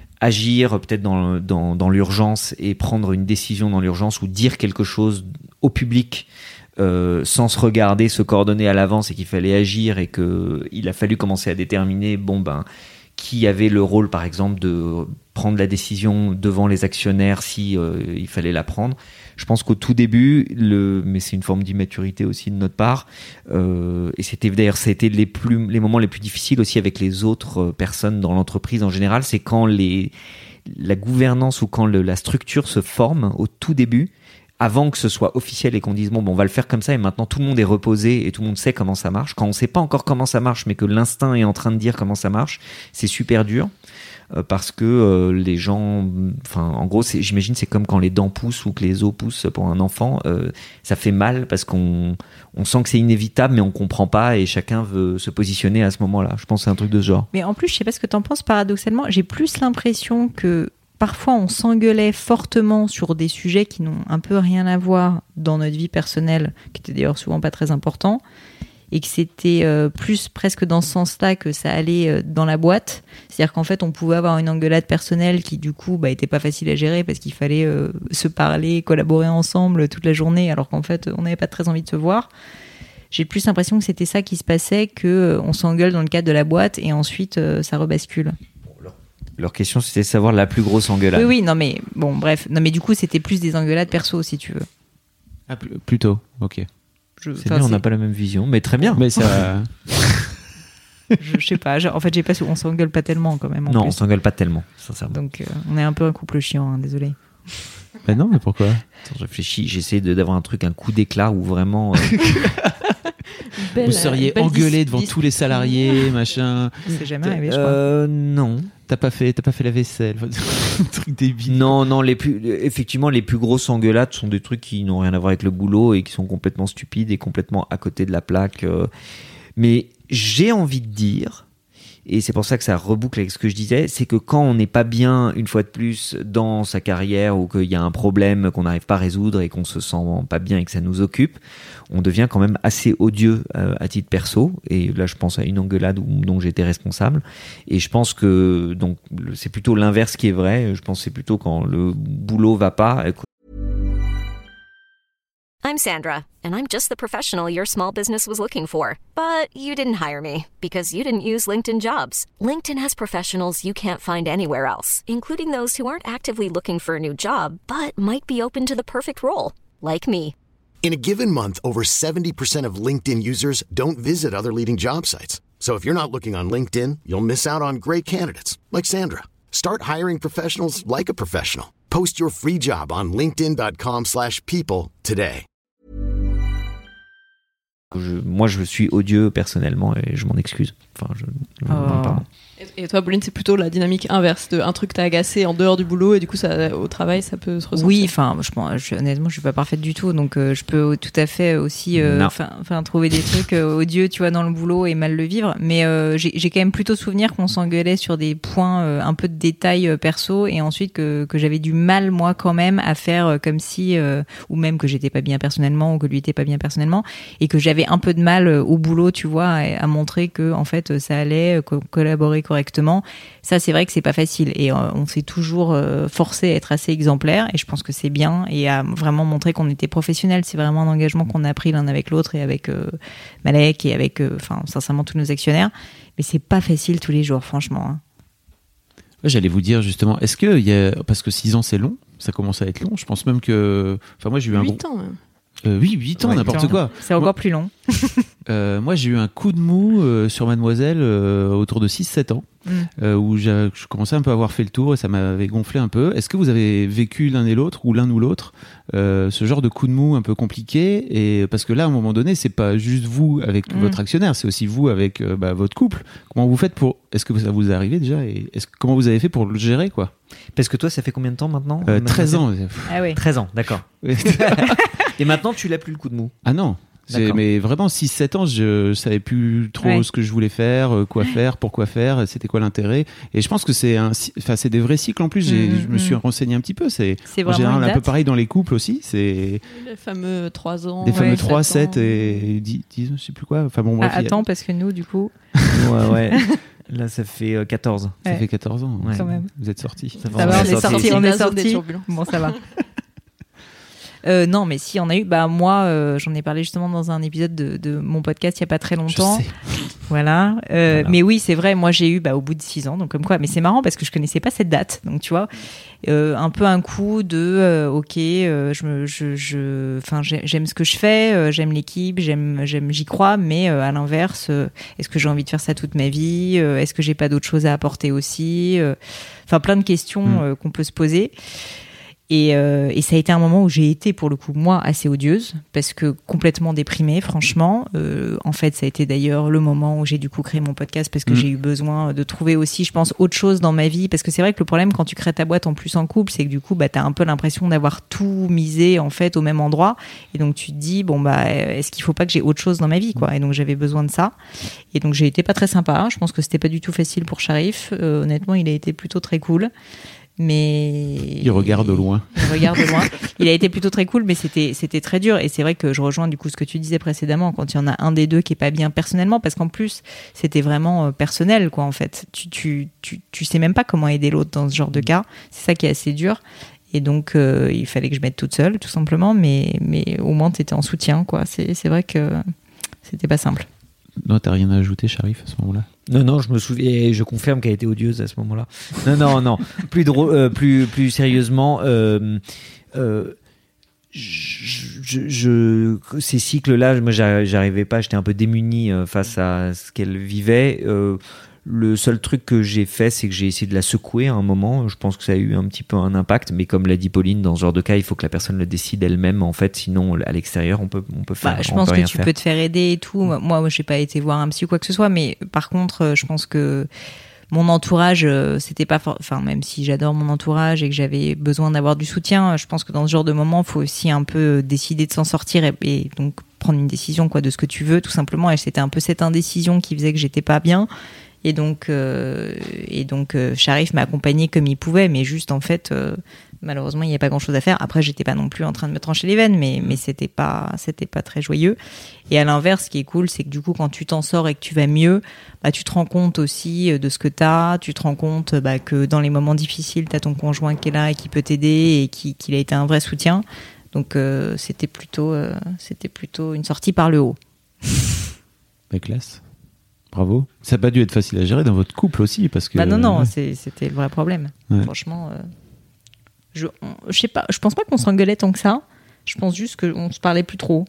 agir, peut-être dans, dans, dans l'urgence, et prendre une décision dans l'urgence, ou dire quelque chose au public, euh, sans se regarder, se coordonner à l'avance, et qu'il fallait agir, et qu'il a fallu commencer à déterminer, bon ben, qui avait le rôle, par exemple, de prendre la décision devant les actionnaires si euh, il fallait la prendre. Je pense qu'au tout début, le, mais c'est une forme d'immaturité aussi de notre part, euh, et c'était d'ailleurs ça a été les plus les moments les plus difficiles aussi avec les autres euh, personnes dans l'entreprise en général, c'est quand les la gouvernance ou quand le, la structure se forme au tout début, avant que ce soit officiel et qu'on dise bon, bon on va le faire comme ça et maintenant tout le monde est reposé et tout le monde sait comment ça marche. Quand on sait pas encore comment ça marche mais que l'instinct est en train de dire comment ça marche, c'est super dur. Euh, parce que euh, les gens, enfin en gros c'est, j'imagine c'est comme quand les dents poussent ou que les os poussent pour un enfant, euh, ça fait mal parce qu'on on sent que c'est inévitable mais on comprend pas et chacun veut se positionner à ce moment-là. Je pense que c'est un truc de ce genre. Mais en plus, je sais pas ce que t'en penses, paradoxalement, j'ai plus l'impression que parfois on s'engueulait fortement sur des sujets qui n'ont un peu rien à voir dans notre vie personnelle, qui étaient d'ailleurs souvent pas très importants, et que c'était euh, plus presque dans ce sens-là que ça allait euh, dans la boîte. C'est-à-dire qu'en fait, on pouvait avoir une engueulade personnelle qui, du coup, bah, était pas facile à gérer parce qu'il fallait euh, se parler, collaborer ensemble toute la journée, alors qu'en fait, on n'avait pas très envie de se voir. J'ai plus l'impression que c'était ça qui se passait, que euh, on s'engueule dans le cadre de la boîte et ensuite euh, ça rebascule. Leur question c'était de savoir la plus grosse engueulade. Oui, oui, non mais bon, bref, non mais du coup, c'était plus des engueulades perso, si tu veux. ah, pl- plutôt, ok. Je, C'est enfin, bien, on c'est- n'a pas la même vision, mais très bien. Mais ça. je, je sais pas. je- en fait, j'ai pas, on s'engueule pas tellement quand même. En Non, plus. on s'engueule pas tellement, sincèrement. Donc, euh, on est un peu un couple chiant, hein, désolé. Bah non, mais pourquoi? Attends, je réfléchis, j'essaie de, d'avoir un truc, un coup d'éclat où vraiment. euh, Belle- Vous seriez belle engueulé dis- devant dis- tous les salariés, machin. C'est jamais arrivé, je crois. euh, non. T'as pas fait, t'as pas fait la vaisselle, un truc débile. Non, non, les plus, effectivement, les plus grosses engueulades sont des trucs qui n'ont rien à voir avec le boulot et qui sont complètement stupides et complètement à côté de la plaque. euh. Mais j'ai envie de dire, et c'est pour ça que ça reboucle avec ce que je disais, c'est que quand on n'est pas bien, une fois de plus, dans sa carrière ou qu'il y a un problème qu'on n'arrive pas à résoudre et qu'on se sent pas bien et que ça nous occupe, on devient quand même assez odieux euh, à titre perso. Et là, je pense à une engueulade où, dont j'étais responsable. Et je pense que donc le- c'est plutôt l'inverse qui est vrai. Je pense que c'est plutôt quand le boulot va pas. I'm Sandra, and I'm just the professional your small business was looking for. But you didn't hire me because you didn't use LinkedIn Jobs. LinkedIn has professionals you can't find anywhere else, including those who aren't actively looking for a new job, but might be open to the perfect role, like me. In a given month, over seventy percent of LinkedIn users don't visit other leading job sites. So if you're not looking on LinkedIn, you'll miss out on great candidates like Sandra. Start hiring professionals like a professional. Post your free job on linkedin dot com slash people today. Je, moi, je suis odieux personnellement et je m'en excuse. Enfin, je, je Oh. non, pardon. Et- Et toi, Pauline, c'est plutôt la dynamique inverse de un truc t'a agacé en dehors du boulot et du coup, ça, au travail, ça peut se ressentir. Oui, enfin, je, pense- je, honnêtement, je suis pas parfaite du tout, donc euh, je peux tout à fait aussi, euh, Non. enfin, enfin, trouver des trucs euh, odieux, tu vois, dans le boulot et mal le vivre. Mais euh, j'ai j'ai quand même plutôt souvenir qu'on s'engueulait sur des points, euh, un peu de détails euh, perso, et ensuite que, que j'avais du mal moi quand même à faire euh, comme si, euh, ou même que j'étais pas bien personnellement ou que lui était pas bien personnellement, et que j'avais un peu de mal euh, au boulot, tu vois, à, à montrer que en fait ça allait, euh, co- collaborer correctement. Ça, c'est vrai que c'est pas facile. Et euh, on s'est toujours euh, forcé à être assez exemplaire. Et je pense que c'est bien. Et à vraiment montrer qu'on était professionnels. C'est vraiment un engagement qu'on a pris l'un avec l'autre et avec euh, Malek et avec, enfin, euh, sincèrement, tous nos actionnaires. Mais c'est pas facile tous les jours, franchement. Hein. J'allais vous dire justement, est-ce que il y a, parce que six ans c'est long, ça commence à être long. Je pense même que, enfin moi j'ai eu un huit ans. Même. Euh, oui, huit ans, ouais, n'importe quoi. C'est encore moi, plus long. euh, moi, j'ai eu un coup de mou euh, sur Mademoiselle euh, autour de six sept ans, mm. euh, où je commençais un peu à avoir fait le tour et ça m'avait gonflé un peu. Est-ce que vous avez vécu l'un et l'autre, ou l'un ou l'autre, euh, ce genre de coup de mou un peu compliqué? Et parce que là, à un moment donné, c'est pas juste vous avec mm. votre actionnaire, c'est aussi vous avec euh, bah, votre couple. Comment vous faites pour... Est-ce que ça vous est arrivé déjà? Et est-ce... Comment vous avez fait pour le gérer, quoi? Parce que toi, ça fait combien de temps maintenant? euh, treize ans. Ah oui. treize ans, d'accord. Et maintenant, tu l'as plus le coup de mou? Ah non. C'est, mais vraiment, six sept ans, je savais plus trop ouais. ce que je voulais faire, quoi faire, pourquoi faire, c'était quoi l'intérêt. Et je pense que c'est un, enfin, c'est des vrais cycles en plus. J'ai, mmh, je me suis renseigné un petit peu. C'est, c'est en général un peu pareil dans les couples aussi. C'est les fameux trois ans. Les fameux ouais, trois, sept et dix, dix, je sais plus quoi. Enfin bon, bref. Ah, attends, a... parce que nous, du coup. ouais, ouais. Là, ça fait euh, quatorze. Ça ouais. fait quatorze ans. Ouais. Quand même. Vous êtes sortis. Ça, ça va, on est sortis, on est sortis. Bon, ça va. Euh, non, mais si on a eu, bah moi, euh, j'en ai parlé justement dans un épisode de, de mon podcast il y a pas très longtemps. Je sais. Voilà. Euh, voilà. Mais oui, c'est vrai. Moi, j'ai eu, bah, au bout de six ans, donc comme quoi. Mais c'est marrant parce que je connaissais pas cette date, donc tu vois, euh, un peu un coup de, euh, ok, euh, je me, je, je, enfin, j'aime ce que je fais, euh, j'aime l'équipe, j'aime, j'aime, j'y crois, mais euh, à l'inverse, euh, est-ce que j'ai envie de faire ça toute ma vie? euh, Est-ce que j'ai pas d'autres choses à apporter aussi? Enfin, plein de questions mmh. euh, qu'on peut se poser. Et, euh, et ça a été un moment où j'ai été, pour le coup, moi, assez odieuse, parce que complètement déprimée, franchement. Euh, en fait, ça a été d'ailleurs le moment où j'ai du coup créé mon podcast, parce que mmh. j'ai eu besoin de trouver aussi, je pense, autre chose dans ma vie. Parce que c'est vrai que le problème, quand tu crées ta boîte en plus en couple, c'est que du coup, bah, t'as un peu l'impression d'avoir tout misé, en fait, au même endroit. Et donc, tu te dis, bon, bah, est-ce qu'il faut pas que j'ai autre chose dans ma vie, quoi? Et donc, j'avais besoin de ça. Et donc, j'ai été pas très sympa. Je pense que c'était pas du tout facile pour Sharif. Euh, honnêtement, il a été plutôt très cool. Mais il regarde au loin. Il regarde au loin. Il a été plutôt très cool, mais c'était c'était très dur. Et c'est vrai que je rejoins du coup ce que tu disais précédemment, quand il y en a un des deux qui est pas bien personnellement, parce qu'en plus c'était vraiment personnel, quoi. En fait, tu tu tu tu sais même pas comment aider l'autre dans ce genre de cas. C'est ça qui est assez dur. Et donc euh, il fallait que je m'aide toute seule, tout simplement. Mais mais au moins t'étais en soutien, quoi. C'est c'est vrai que c'était pas simple. Non, t'as rien à ajouter, Sharif, à ce moment-là? Non, non, je me souviens, et je confirme qu'elle a été odieuse à ce moment-là. Non, non, non. Plus drôle, euh, plus, plus sérieusement, euh, euh, je, je, je, ces cycles-là, moi, j'arrivais pas, j'étais un peu démuni face à ce qu'elle vivait. Euh, Le seul truc que j'ai fait, c'est que j'ai essayé de la secouer à un moment. Je pense que ça a eu un petit peu un impact, mais comme l'a dit Pauline, dans ce genre de cas, il faut que la personne le décide elle-même. En fait, sinon, à l'extérieur, on peut, on peut faire. Bah, je pense que tu faire. peux te faire aider et tout. Moi, moi, j'ai pas été voir un psy ou quoi que ce soit, mais par contre, je pense que mon entourage, c'était pas, for... enfin, même si j'adore mon entourage et que j'avais besoin d'avoir du soutien, je pense que dans ce genre de moment, il faut aussi un peu décider de s'en sortir et, et donc prendre une décision, quoi, de ce que tu veux, tout simplement. Et c'était un peu cette indécision qui faisait que j'étais pas bien. Et donc, euh, et donc euh, Sharif m'a accompagné comme il pouvait, mais juste en fait, euh, malheureusement, il n'y avait pas grand-chose à faire. Après, j'étais pas non plus en train de me trancher les veines, mais mais c'était pas c'était pas très joyeux. Et à l'inverse, ce qui est cool, c'est que du coup, quand tu t'en sors et que tu vas mieux, bah tu te rends compte aussi de ce que t'as. Tu te rends compte bah, que dans les moments difficiles, t'as ton conjoint qui est là et qui peut t'aider et qui qu'il a été un vrai soutien. Donc euh, c'était plutôt euh, c'était plutôt une sortie par le haut. Bah, classe. Bravo. Ça n'a pas dû être facile à gérer dans votre couple aussi, parce que. Bah non, non, ouais. c'est, c'était le vrai problème. Ouais. Franchement, euh, je, on, je sais pas, je pense pas qu'on s'engueulait tant que ça. Je pense juste qu'on se parlait plus trop.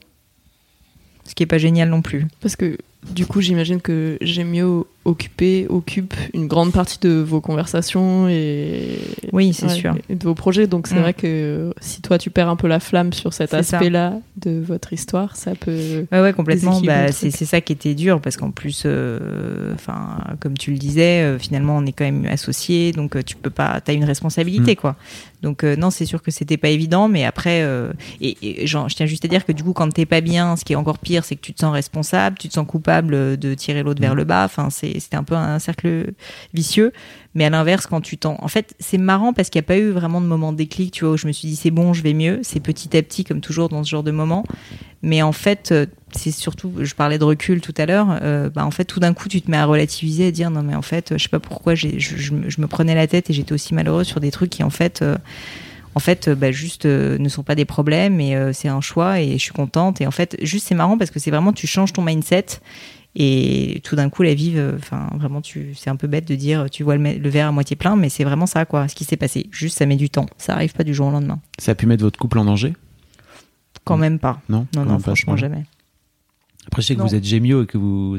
Ce qui est pas génial non plus. Parce que du coup, j'imagine que j'ai mieux occupé, occupe une grande partie de vos conversations et. Oui, c'est ouais, sûr. Et de vos projets. Donc c'est mmh. vrai que si toi tu perds un peu la flamme sur cet c'est aspect-là ça. De votre histoire, ça peut. Ouais, ouais, complètement. Bah, c'est, c'est ça qui était dur parce qu'en plus, enfin, euh, comme tu le disais, euh, finalement, on est quand même associés, donc euh, tu peux pas, t'as une responsabilité, mmh. quoi. Donc euh, non, c'est sûr que c'était pas évident, mais après, euh, et, et genre, je tiens juste à dire que du coup, quand t'es pas bien, ce qui est encore pire, c'est que tu te sens responsable, tu te sens coupable de tirer l'autre mmh. vers le bas. Enfin, c'est c'était un peu un cercle vicieux. Mais à l'inverse, quand tu t'en... En fait, c'est marrant parce qu'il n'y a pas eu vraiment de moment de déclic, tu vois, où je me suis dit, c'est bon, je vais mieux. C'est petit à petit, comme toujours dans ce genre de moment. Mais en fait, euh, c'est surtout, je parlais de recul tout à l'heure, euh, bah, en fait, tout d'un coup, tu te mets à relativiser, à dire non, mais en fait, je sais pas pourquoi j'ai, je, je, je me prenais la tête et j'étais aussi malheureuse sur des trucs qui, en fait, euh, en fait, euh, bah, juste euh, ne sont pas des problèmes et euh, c'est un choix et je suis contente. Et en fait, juste, c'est marrant parce que c'est vraiment, tu changes ton mindset. Et tout d'un coup, la vie, enfin, euh, vraiment, tu, c'est un peu bête de dire, tu vois le, le verre à moitié plein, mais c'est vraiment ça, quoi, ce qui s'est passé. Juste, ça met du temps. Ça arrive pas du jour au lendemain. Ça a pu mettre votre couple en danger ? Quand même pas. Non, non, non, franchement, pas, jamais. Après, je sais que non. vous êtes Gémeaux et que vous.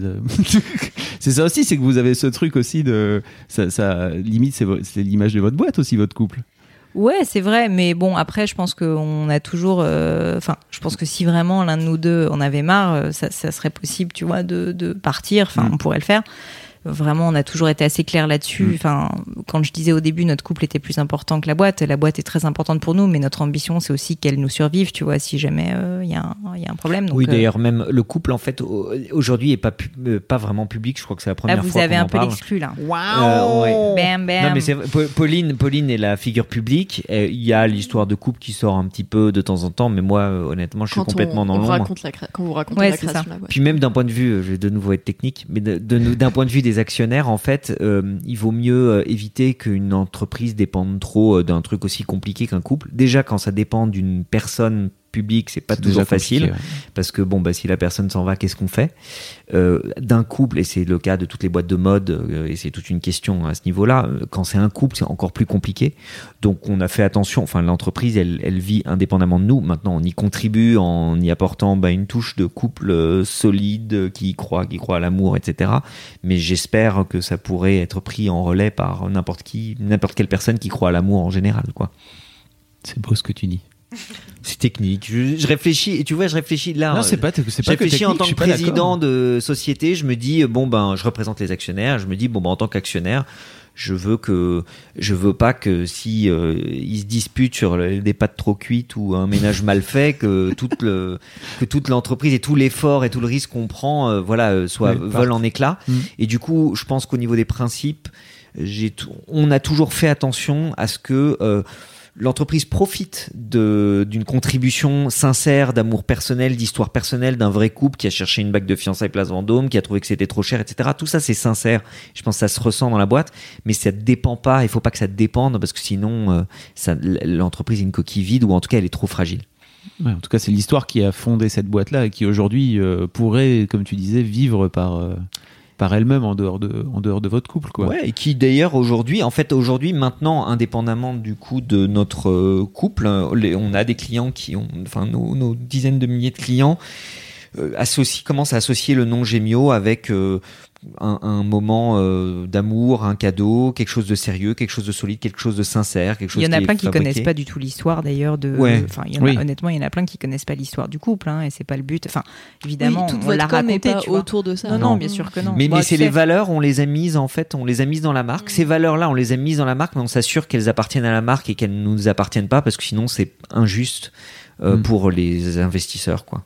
C'est ça aussi, c'est que vous avez ce truc aussi de. Ça, ça limite, c'est, vo... c'est l'image de votre boîte aussi, votre couple. Ouais, c'est vrai, mais bon, après, je pense qu'on a toujours. Enfin, euh, je pense que si vraiment l'un de nous deux en avait marre, ça, ça serait possible, tu vois, de, de partir. Enfin, mmh. on pourrait le faire. Vraiment, on a toujours été assez clair là-dessus. Enfin, quand je disais au début, notre couple était plus important que la boîte. La boîte est très importante pour nous, mais notre ambition, c'est aussi qu'elle nous survive, tu vois, si jamais il euh, y, y a un problème. Donc, oui, d'ailleurs, euh... même le couple, en fait, aujourd'hui, est pas pu- pas vraiment public. Je crois que c'est la première ah, fois vous avez qu'on un en peu parle. l'exclu, là. Waouh euh, ouais. Bam, bam. Non, mais c'est Pauline, Pauline est la figure publique. Il y a l'histoire de couple qui sort un petit peu de temps en temps, mais moi, honnêtement, je suis quand complètement on, dans on l'ombre. Raconte la cré... Quand vous racontez ouais, la création de la boîte. Puis même d'un point de vue, je vais de nouveau être technique, mais de, de, d'un point de vue des actionnaires, en fait, euh, il vaut mieux euh, éviter qu'une entreprise dépende trop euh, d'un truc aussi compliqué qu'un couple. Déjà, quand ça dépend d'une personne publique, c'est pas c'est toujours facile, ouais. parce que bon, bah, si la personne s'en va, qu'est-ce qu'on fait euh, d'un couple, et c'est le cas de toutes les boîtes de mode, euh, et c'est toute une question à ce niveau-là. Quand c'est un couple, c'est encore plus compliqué. Donc, on a fait attention. Enfin, l'entreprise, elle, elle vit indépendamment de nous. Maintenant, on y contribue en y apportant bah, une touche de couple euh, solide, qui y croit, qui croit à l'amour, et cetera. Mais j'espère que ça pourrait être pris en relais par n'importe qui, n'importe quelle personne qui croit à l'amour en général, quoi. C'est beau ce que tu dis. C'est technique. Je, je réfléchis, et tu vois, je réfléchis là. Non, c'est pas, c'est je pas réfléchis que technique, en tant que président d'accord. de société. Je me dis, bon, ben, je représente les actionnaires. Je me dis, bon, ben, en tant qu'actionnaire, je veux que, je veux pas que si euh, ils se disputent sur des pâtes trop cuites ou un ménage mal fait, que toute le, que toute l'entreprise et tout l'effort et tout le risque qu'on prend, euh, voilà, soit ouais, vole en éclats. Mmh. Et du coup, je pense qu'au niveau des principes, j'ai t- on a toujours fait attention à ce que euh, l'entreprise profite de, d'une contribution sincère, d'amour personnel, d'histoire personnelle, d'un vrai couple qui a cherché une bague de fiançailles Place Vendôme, qui a trouvé que c'était trop cher, et cetera. Tout ça, c'est sincère. Je pense que ça se ressent dans la boîte, mais ça ne dépend pas. Il ne faut pas que ça dépende, parce que sinon, euh, ça, l'entreprise est une coquille vide, ou en tout cas, elle est trop fragile. Ouais, en tout cas, c'est l'histoire qui a fondé cette boîte-là et qui aujourd'hui euh, pourrait, comme tu disais, vivre par... Euh... par elle-même en dehors de en dehors de votre couple, quoi. Ouais, et qui d'ailleurs aujourd'hui, en fait aujourd'hui maintenant, indépendamment du coup de notre euh, couple, les, on a des clients qui ont, enfin nos, nos dizaines de milliers de clients euh, associent, commencent à associer le nom Gémeaux avec euh, un, un moment euh, d'amour, un cadeau, quelque chose de sérieux, quelque chose de solide, quelque chose de sincère, quelque chose. Il y en a qui plein est qui fabriqué. connaissent pas du tout l'histoire d'ailleurs de. Ouais. Enfin, il y en a, Oui. honnêtement, il y en a plein qui connaissent pas l'histoire du couple, hein, et c'est pas le but. Enfin, évidemment, oui, toute on votre l'a com est raconté, pas tu vois. autour de ça. Non, Non. non, bien sûr que non. Mais, Bah, mais tu c'est sais. les valeurs, on les a mises en fait, on les a mises dans la marque. Ces valeurs-là, on les a mises dans la marque, mais on s'assure qu'elles appartiennent à la marque et qu'elles ne nous appartiennent pas, parce que sinon c'est injuste euh, Mm. pour les investisseurs, quoi.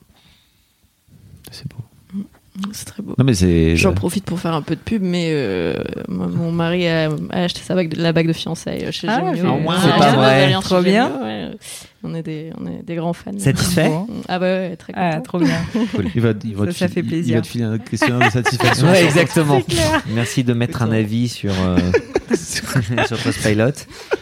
C'est beau. C'est très beau. Non, mais c'est... J'en profite pour faire un peu de pub, mais euh, mon mari a, a acheté sa bague de, la bague de fiançailles chez Ah, Gémeaux. c'est- c'est pas vrai. Trop Trop bien. bien. Ouais. On est des, on est des grands fans. Satisfait? Bon. Ah bah ouais, très content. Ah, trop bien. Il va, il va Ça, te ça fil- fait il- plaisir. Il va te filer un questionnaire de satisfaction. Ouais, exactement. C'est clair. Merci de mettre un avis sur euh, sur Trustpilot.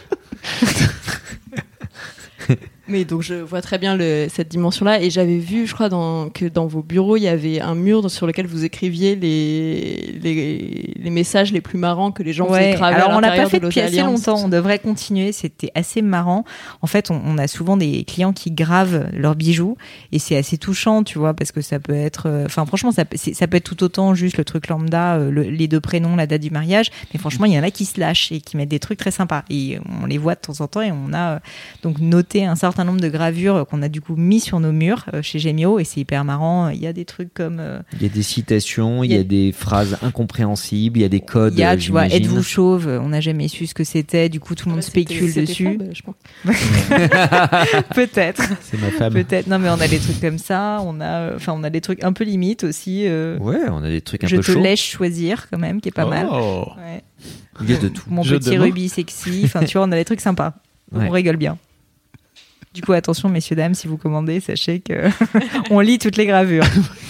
Mais donc je vois très bien le, cette dimension-là, et j'avais vu, je crois, dans, que dans vos bureaux, il y avait un mur sur lequel vous écriviez les, les, les messages les plus marrants que les gens Ouais. faisaient graver Alors à on l'a l'intérieur pas fait de depuis L'Ose assez Alliance. longtemps. On devrait continuer. C'était assez marrant. En fait, on, on a souvent des clients qui gravent leurs bijoux et c'est assez touchant, tu vois, parce que ça peut être. Enfin, euh, franchement, ça, c'est, ça peut être tout autant juste le truc lambda, euh, le, les deux prénoms, la date du mariage. Mais franchement, il y en a qui se lâchent et qui mettent des trucs très sympas. Et on les voit de temps en temps et on a euh, donc noté un certain nombre de gravures qu'on a du coup mis sur nos murs euh, chez Gémeaux et c'est hyper marrant. Il y a des trucs comme. Euh, Il y a des citations, il Il y y a a- des phrases incompréhensibles, il y a des codes. Il y a, euh, tu vois, j'imagine. êtes-vous chauve? On n'a jamais su ce que c'était. Du coup, tout le monde Ouais, c'était- spécule c'était dessus. Fab, je pense. Peut-être. C'est ma femme. Peut-être. Non, mais on a des trucs comme ça. On a, enfin, on a des trucs un peu limites aussi. euh, Ouais, on a des trucs un je peu te chauds. laisse choisir quand même, qui est pas mal. Oh. Ouais. Il y a de tout. Mon Jeu petit de mots. rubis sexy. Enfin, tu vois, on a des trucs sympas. Ouais. On rigole bien. Du coup, attention, messieurs, dames, si vous commandez, sachez que on lit toutes les gravures.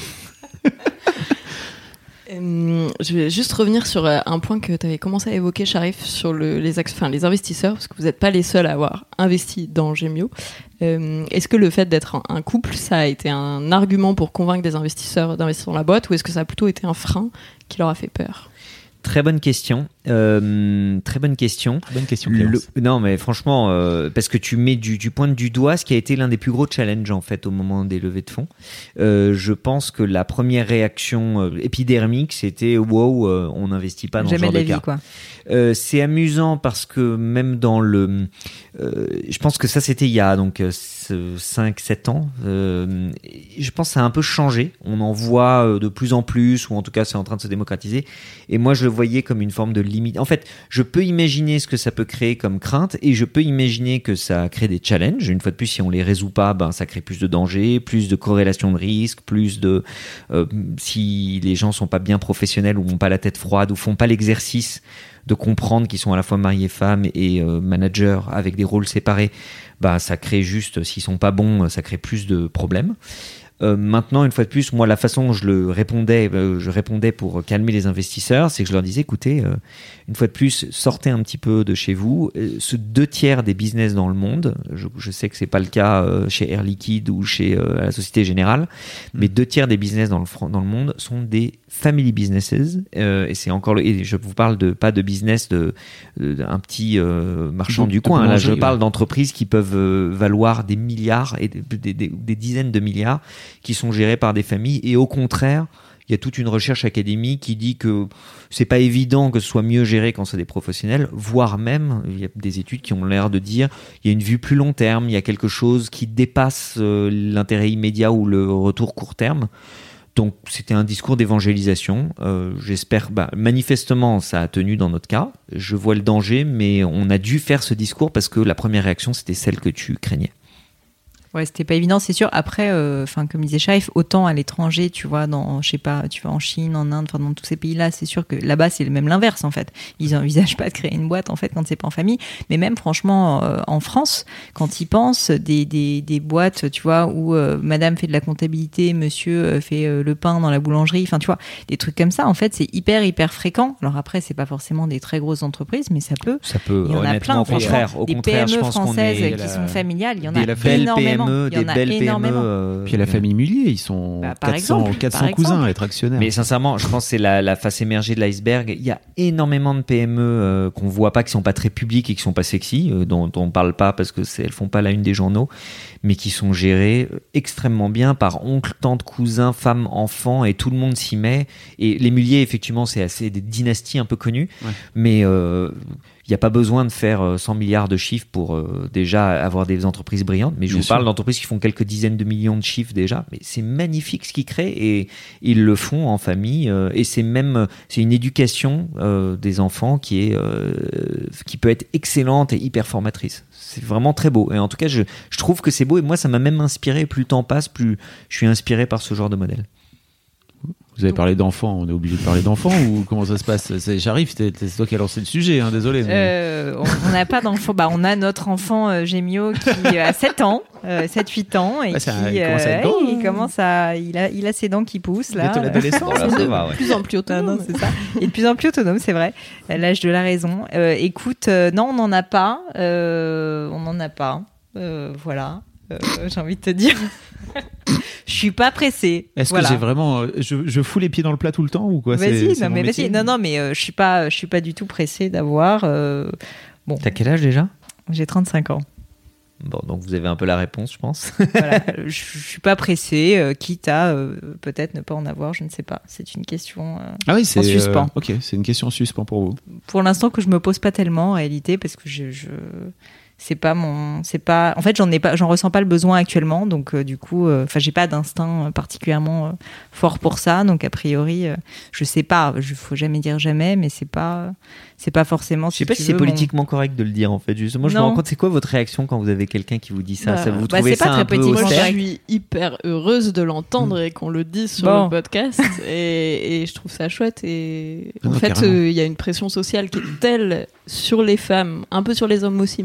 Euh, je vais juste revenir sur euh, un point que tu avais commencé à évoquer, Sharif, sur le, les, enfin, les investisseurs, parce que vous n'êtes pas les seuls à avoir investi dans Gemio. Euh, est-ce que le fait d'être un, un couple, ça a été un argument pour convaincre des investisseurs d'investir dans la boîte, ou est-ce que ça a plutôt été un frein qui leur a fait peur ? Très bonne question. Euh, très bonne question. Très bonne question, Clémence. Le, non, mais franchement, euh, parce que tu mets du, du pointe du doigt ce qui a été l'un des plus gros challenges en fait au moment des levées de fonds. Euh, je pense que la première réaction euh, épidermique, c'était wow, euh, on n'investit pas dans Jamais ce genre de de la cas. vie, quoi. Euh, c'est amusant parce que même dans le, euh, je pense que ça c'était il y a donc cinq sept ans. Euh, je pense que ça a un peu changé. On en voit de plus en plus, ou en tout cas c'est en train de se démocratiser. Et moi je le voyais comme une forme de limite. En fait, je peux imaginer ce que ça peut créer comme crainte, et je peux imaginer que ça crée des challenges. Une fois de plus, si on les résout pas, ben ça crée plus de dangers, plus de corrélation de risque, plus de euh, si les gens sont pas bien professionnels ou ont pas la tête froide ou font pas l'exercice de comprendre qu'ils sont à la fois mariés femmes et euh, managers avec des rôles séparés, bah ça crée juste, s'ils sont pas bons, ça crée plus de problèmes. Euh, maintenant, une fois de plus, moi, la façon dont je le répondais, euh, je répondais pour calmer les investisseurs, c'est que je leur disais, écoutez, euh, une fois de plus, sortez un petit peu de chez vous. Euh, ce deux tiers des business dans le monde, je, je sais que c'est pas le cas euh, chez Air Liquide ou chez euh, la Société Générale, mais deux tiers des business dans le dans le monde sont des family businesses. Euh, et c'est encore le, et je vous parle de pas de business de, de d'un petit euh, marchand de, du de coin. Là, je ouais. parle d'entreprises qui peuvent euh, valoir des milliards et des, des, des, des dizaines de milliards, qui sont gérés par des familles. Et au contraire, il y a toute une recherche académique qui dit que c'est pas évident que ce soit mieux géré quand c'est des professionnels, voire même, il y a des études qui ont l'air de dire, il y a une vue plus long terme, il y a quelque chose qui dépasse euh, l'intérêt immédiat ou le retour court terme. Donc c'était un discours d'évangélisation. Euh, j'espère, bah, manifestement, ça a tenu dans notre cas. Je vois le danger, mais on a dû faire ce discours parce que la première réaction, c'était celle que tu craignais. Ouais, c'était pas évident, c'est sûr. Après, enfin, euh, comme disait Sharif, autant à l'étranger, tu vois, dans, je sais pas, tu vas en Chine, en Inde, enfin, dans tous ces pays-là, c'est sûr que là-bas, c'est même l'inverse, en fait. Ils envisagent pas de créer une boîte, en fait, quand c'est pas en famille. Mais même, franchement, euh, en France, quand ils pensent des, des, des boîtes, tu vois, où euh, madame fait de la comptabilité, monsieur euh, fait euh, le pain dans la boulangerie, enfin, tu vois, des trucs comme ça, en fait, c'est hyper, hyper fréquent. Alors après, c'est pas forcément des très grosses entreprises, mais ça peut. Ça peut, il y en a plein, au contraire. Au des contraire, P M E je pense qu'on françaises est qui la... sont familiales, il y en des a belles énormément. P M E, il y en des a belles énormément. P M E. Euh, Puis la famille Mullier, ils sont bah, par quatre cents, exemple, quatre cents par cousins exemple. à être actionnaires. Mais sincèrement, je pense que c'est la, la face émergée de l'iceberg. Il y a énormément de P M E euh, qu'on voit pas, qui sont pas très publiques et qui sont pas sexy, euh, dont, dont on parle pas parce que c'est, elles font pas la une des journaux, mais qui sont gérées extrêmement bien par oncles, tantes, cousins, femmes, enfants, et tout le monde s'y met. Et les Mullier, effectivement, c'est assez des dynasties un peu connues, ouais. mais euh, il n'y a pas besoin de faire cent milliards de chiffres pour euh, déjà avoir des entreprises brillantes. Mais je Bien vous sûr. parle d'entreprises qui font quelques dizaines de millions de chiffres déjà. Mais c'est magnifique ce qu'ils créent et ils le font en famille. Euh, et c'est même c'est une éducation euh, des enfants qui est euh, qui peut être excellente et hyper formatrice. C'est vraiment très beau. Et en tout cas, je, je trouve que c'est beau. Et moi, ça m'a même inspiré. Plus le temps passe, plus je suis inspiré par ce genre de modèle. Vous avez parlé d'enfants, on est obligé de parler d'enfants ou comment ça se passe? C'est, j'arrive, c'est, c'est toi qui as lancé le sujet, hein, désolé. Mais... Euh, on n'a pas d'enfant, bah, on a notre enfant euh, Gemio qui a sept ans, euh, sept huit ans, et ouais, qui ça, il, commence à euh, grand, il commence à, il a, il a ses dents qui poussent là. Bientôt l'adolescence, voilà, ça va, ouais. De plus en plus autonome. Non, non, c'est ça. Et de plus en plus autonome, c'est vrai. L'âge de la raison. Euh, écoute, euh, non, on n'en a pas, euh, on n'en a pas, euh, voilà. Euh, j'ai envie de te dire. Je suis pas pressée. Est-ce voilà. que j'ai vraiment, je, je fous les pieds dans le plat tout le temps ou quoi? Vas-y, c'est, c'est non mais métier. vas-y, non non mais euh, je suis pas, je suis pas du tout pressée d'avoir. Euh... Bon. T'as quel âge déjà? J'ai trente-cinq ans. Bon, donc vous avez un peu la réponse, je pense. Voilà, je, je suis pas pressée, euh, quitte à euh, peut-être ne pas en avoir, je ne sais pas. C'est une question euh, ah oui, c'est, en suspens. Euh, ok, c'est une question en suspens pour vous. Pour l'instant que je me pose pas tellement en réalité parce que je, je... c'est pas mon, c'est pas, en fait j'en ai pas, j'en ressens pas le besoin actuellement, donc euh, du coup, enfin euh, j'ai pas d'instinct particulièrement euh, fort pour ça, donc a priori, euh, je sais pas, il faut jamais dire jamais, mais c'est pas, c'est pas forcément. Je sais pas si c'est politiquement mon... correct de le dire en fait. Justement, je non. me rends compte, c'est quoi votre réaction quand vous avez quelqu'un qui vous dit ça? Bah, ça vous bah, trouvez ça un peu Moi, austère? je suis hyper heureuse de l'entendre mmh. et qu'on le dise sur bon. le podcast, et, et je trouve ça chouette. Et en non, fait, il euh, y a une pression sociale qui est telle sur les femmes, un peu sur les hommes aussi, mais pas mal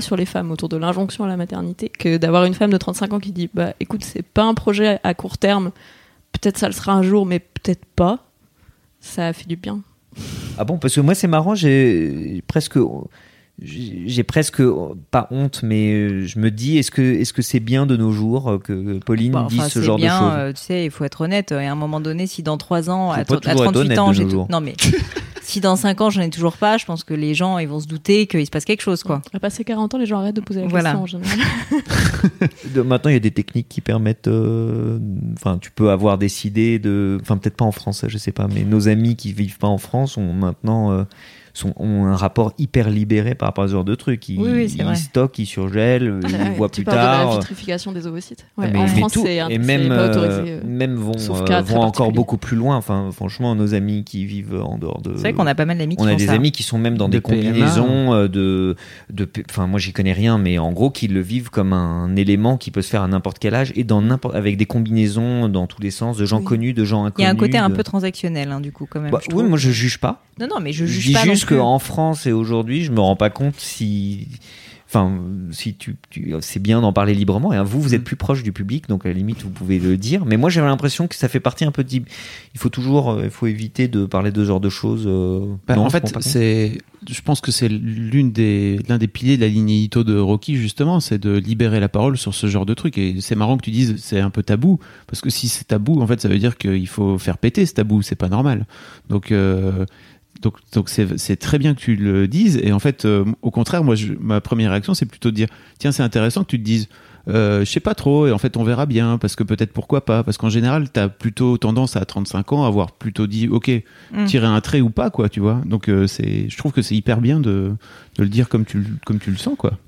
sur les femmes autour de l'injonction à la maternité que d'avoir une femme de trente-cinq ans qui dit bah écoute, c'est pas un projet à court terme, peut-être ça le sera un jour, mais peut-être pas. Ça a fait du bien. Ah bon, parce que moi c'est marrant, j'ai presque, j'ai presque pas honte, mais je me dis est-ce que est-ce que c'est bien de nos jours que Pauline bah, dise enfin, ce genre bien, de choses. euh, tu sais, il faut être honnête. Et à un moment donné, si dans trois ans, à, Faut pas à toujours être trente-huit honnête ans, de j'ai nos tout... jours. non mais si dans cinq ans j'en ai toujours pas, je pense que les gens ils vont se douter qu'il se passe quelque chose, quoi. À passer quarante ans, les gens arrêtent de poser la Voilà. question en général. De, maintenant, il y a des techniques qui permettent. euh, Enfin, tu peux avoir décidé de. Enfin, peut-être pas en France, je sais pas, mais nos amis qui vivent pas en France ont maintenant. Euh, sont, ont un rapport hyper libéré par rapport à ce genre de trucs. Ils, Oui, oui, c'est ils vrai. stockent, ils surgèlent, Ah, ils ouais, voient tu plus parles tard. de la vitrification des ovocytes. Ouais, Mais- en mais France, tout. c'est un- et c'est même, pas autorisé. euh, euh, même vont, sauf euh, cas très vont encore particuliers. beaucoup plus loin. Enfin, franchement, nos amis qui vivent en dehors de. C'est vrai qu'on a pas mal d'amis qui On a font des ça. amis qui sont même dans De des P M A. combinaisons euh, de, de, enfin moi j'y connais rien, mais en gros qui le vivent comme un élément qui peut se faire à n'importe quel âge et dans n'importe, avec des combinaisons dans tous les sens, de gens Oui. connus, de gens Il inconnus. y a un côté un de- peu transactionnel, hein, du coup, quand même. Bah, je oui, trouve. moi je juge pas. Non, non, mais je Je juge dis pas. juste non plus. qu'en France et aujourd'hui, je me rends pas compte si, enfin, si tu, tu- c'est bien d'en parler librement. Et vous, vous êtes plus proche du public, donc à la limite, vous pouvez le dire. Mais moi, j'avais l'impression que ça fait partie un peu de. Il faut toujours, euh, il faut éviter de parler de ce genre de choses. euh, Bah, non, en je fait, comprends pas. c'est, je pense que c'est l'une des, l'un des piliers de la ligne édito de Rocky, justement, c'est de libérer la parole sur ce genre de truc. Et c'est marrant que tu dises c'est un peu tabou, parce que si c'est tabou, en fait, ça veut dire qu'il faut faire péter ce tabou, c'est pas normal. Donc, euh, donc, donc c'est, c'est très bien que tu le dises. Et en fait, euh, au contraire, moi, je, ma première réaction, c'est plutôt de dire tiens, c'est intéressant que tu te dises. Euh, je sais pas trop, et en fait on verra bien, parce que peut-être pourquoi pas, parce qu'en général t'as plutôt tendance à trente-cinq ans à avoir plutôt dit ok, Mm. tirer un trait ou pas, quoi, tu vois. Donc euh, c'est, je trouve que c'est hyper bien de, de le dire comme tu, le- comme tu le sens, quoi.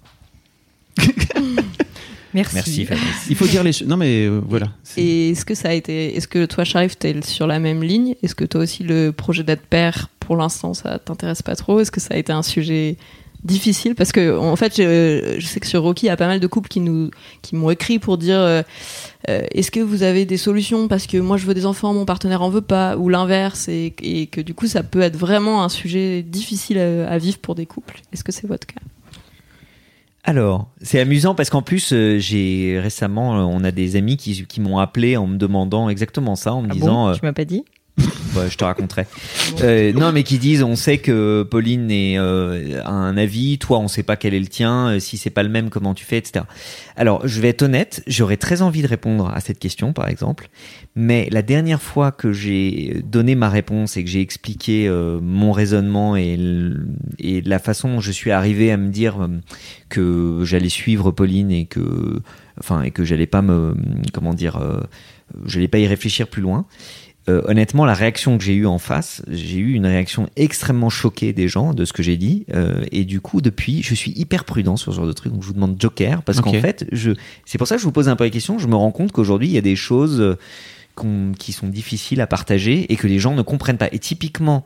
Merci. Merci, Fabrice. Il faut dire les choses. Non mais euh, voilà. C'est- Et est-ce que ça a été, est-ce que toi, Sharif, t'es sur la même ligne? Est-ce que toi aussi, le projet d'être père, pour l'instant, ça t'intéresse pas trop? Est-ce que ça a été un sujet difficile? Parce que, en fait, je, je sais que sur Rocky, il y a pas mal de couples qui nous, qui m'ont écrit pour dire, euh, euh, est-ce que vous avez des solutions? Parce que moi, je veux des enfants, mon partenaire en veut pas, ou l'inverse, et, et que du coup, ça peut être vraiment un sujet difficile à, à vivre pour des couples. Est-ce que c'est votre cas? Alors, c'est amusant parce qu'en plus, euh, j'ai récemment, euh, on a des amis qui, qui m'ont appelé en me demandant exactement ça, en me Ah disant, bon, euh, tu m'as pas dit? bah, je te raconterai. Euh, non, mais qui disent, on sait que Pauline est, euh, a un avis, toi, on sait pas quel est le tien, euh, si c'est pas le même, comment tu fais, et cetera. Alors, je vais être honnête, j'aurais très envie de répondre à cette question, par exemple, mais la dernière fois que j'ai donné ma réponse et que j'ai expliqué euh, mon raisonnement et, l- et la façon dont je suis arrivé à me dire euh, que j'allais suivre Pauline et que, enfin, et que j'allais pas me, comment dire, euh, j'allais pas y réfléchir plus loin. Euh, honnêtement, la réaction que j'ai eue en face, j'ai eu une réaction extrêmement choquée des gens de ce que j'ai dit. Euh, et du coup, depuis, je suis hyper prudent sur ce genre de truc. Donc, je vous demande Joker. Parce Ok. qu'en fait, je, c'est pour ça que je vous pose un peu la question. Je me rends compte qu'aujourd'hui, il y a des choses euh, qu'on- qui sont difficiles à partager et que les gens ne comprennent pas. Et typiquement,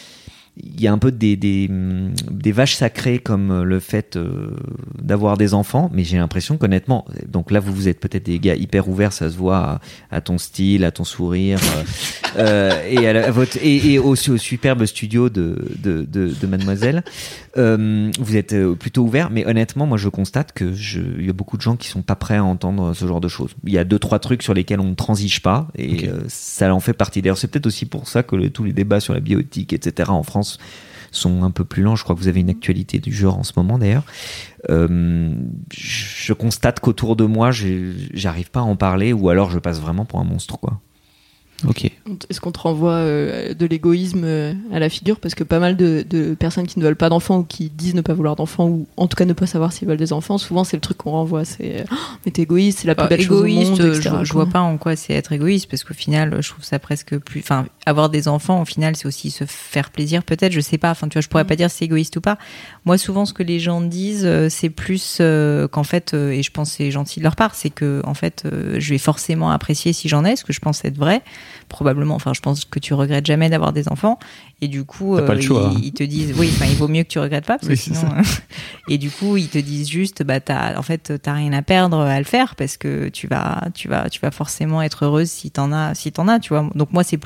il y a un peu des, des, hum, des vaches sacrées comme le fait euh, d'avoir des enfants, mais j'ai l'impression qu'honnêtement, donc là vous vous êtes peut-être des gars hyper ouverts, ça se voit à, à ton style, à ton sourire, euh, euh, et, à, la- à votre, et, et aussi au superbe studio de, de, de, de Mademoiselle. Euh, vous êtes euh, plutôt ouverts, mais honnêtement, moi je constate que je, il y a beaucoup de gens qui sont pas prêts à entendre ce genre de choses. Il y a deux trois trucs sur lesquels on ne transige pas, et Ok. euh, ça en fait partie. D'ailleurs, c'est peut-être aussi pour ça que le- tous les débats sur la bioéthique, et cetera en France sont un peu plus lents. Je crois que vous avez une actualité du genre en ce moment d'ailleurs. Euh, je constate qu'autour de moi, j'ai- j'arrive pas à en parler, ou alors je passe vraiment pour un monstre, quoi. Ok. Est-ce qu'on te renvoie euh, de l'égoïsme euh, à la figure? Parce que pas mal de, de personnes qui ne veulent pas d'enfants ou qui disent ne pas vouloir d'enfants, ou en tout cas ne pas savoir s'ils veulent des enfants, souvent c'est le truc qu'on renvoie, c'est oh, mais t'es égoïste, c'est la plus Bah, belle chose au égoïste, monde, et cetera, je, je quoi. vois pas en quoi c'est être égoïste, parce qu'au final, je trouve ça presque plus. Enfin, avoir des enfants, au final, c'est aussi se faire plaisir, peut-être, je sais pas. Enfin, tu vois, je pourrais pas dire si c'est égoïste ou pas. Moi, souvent, ce que les gens disent, euh, c'est plus euh, qu'en fait, euh, et je pense que c'est gentil de leur part, c'est que en fait, euh, je vais forcément apprécier si j'en ai, ce que je pense être vrai, probablement. Enfin, je pense que tu regrettes jamais d'avoir des enfants, et du coup, T'as pas le choix, ils, hein. ils te disent, oui, enfin, il vaut mieux que tu regrettes pas, parce Oui, que c'est sinon. euh, et du coup, ils te disent juste, bah, t'as, en fait, t'as rien à perdre à le faire, parce que tu vas, tu vas, tu vas forcément être heureuse si t'en as, si t'en as, tu vois. Donc moi, c'est plus ça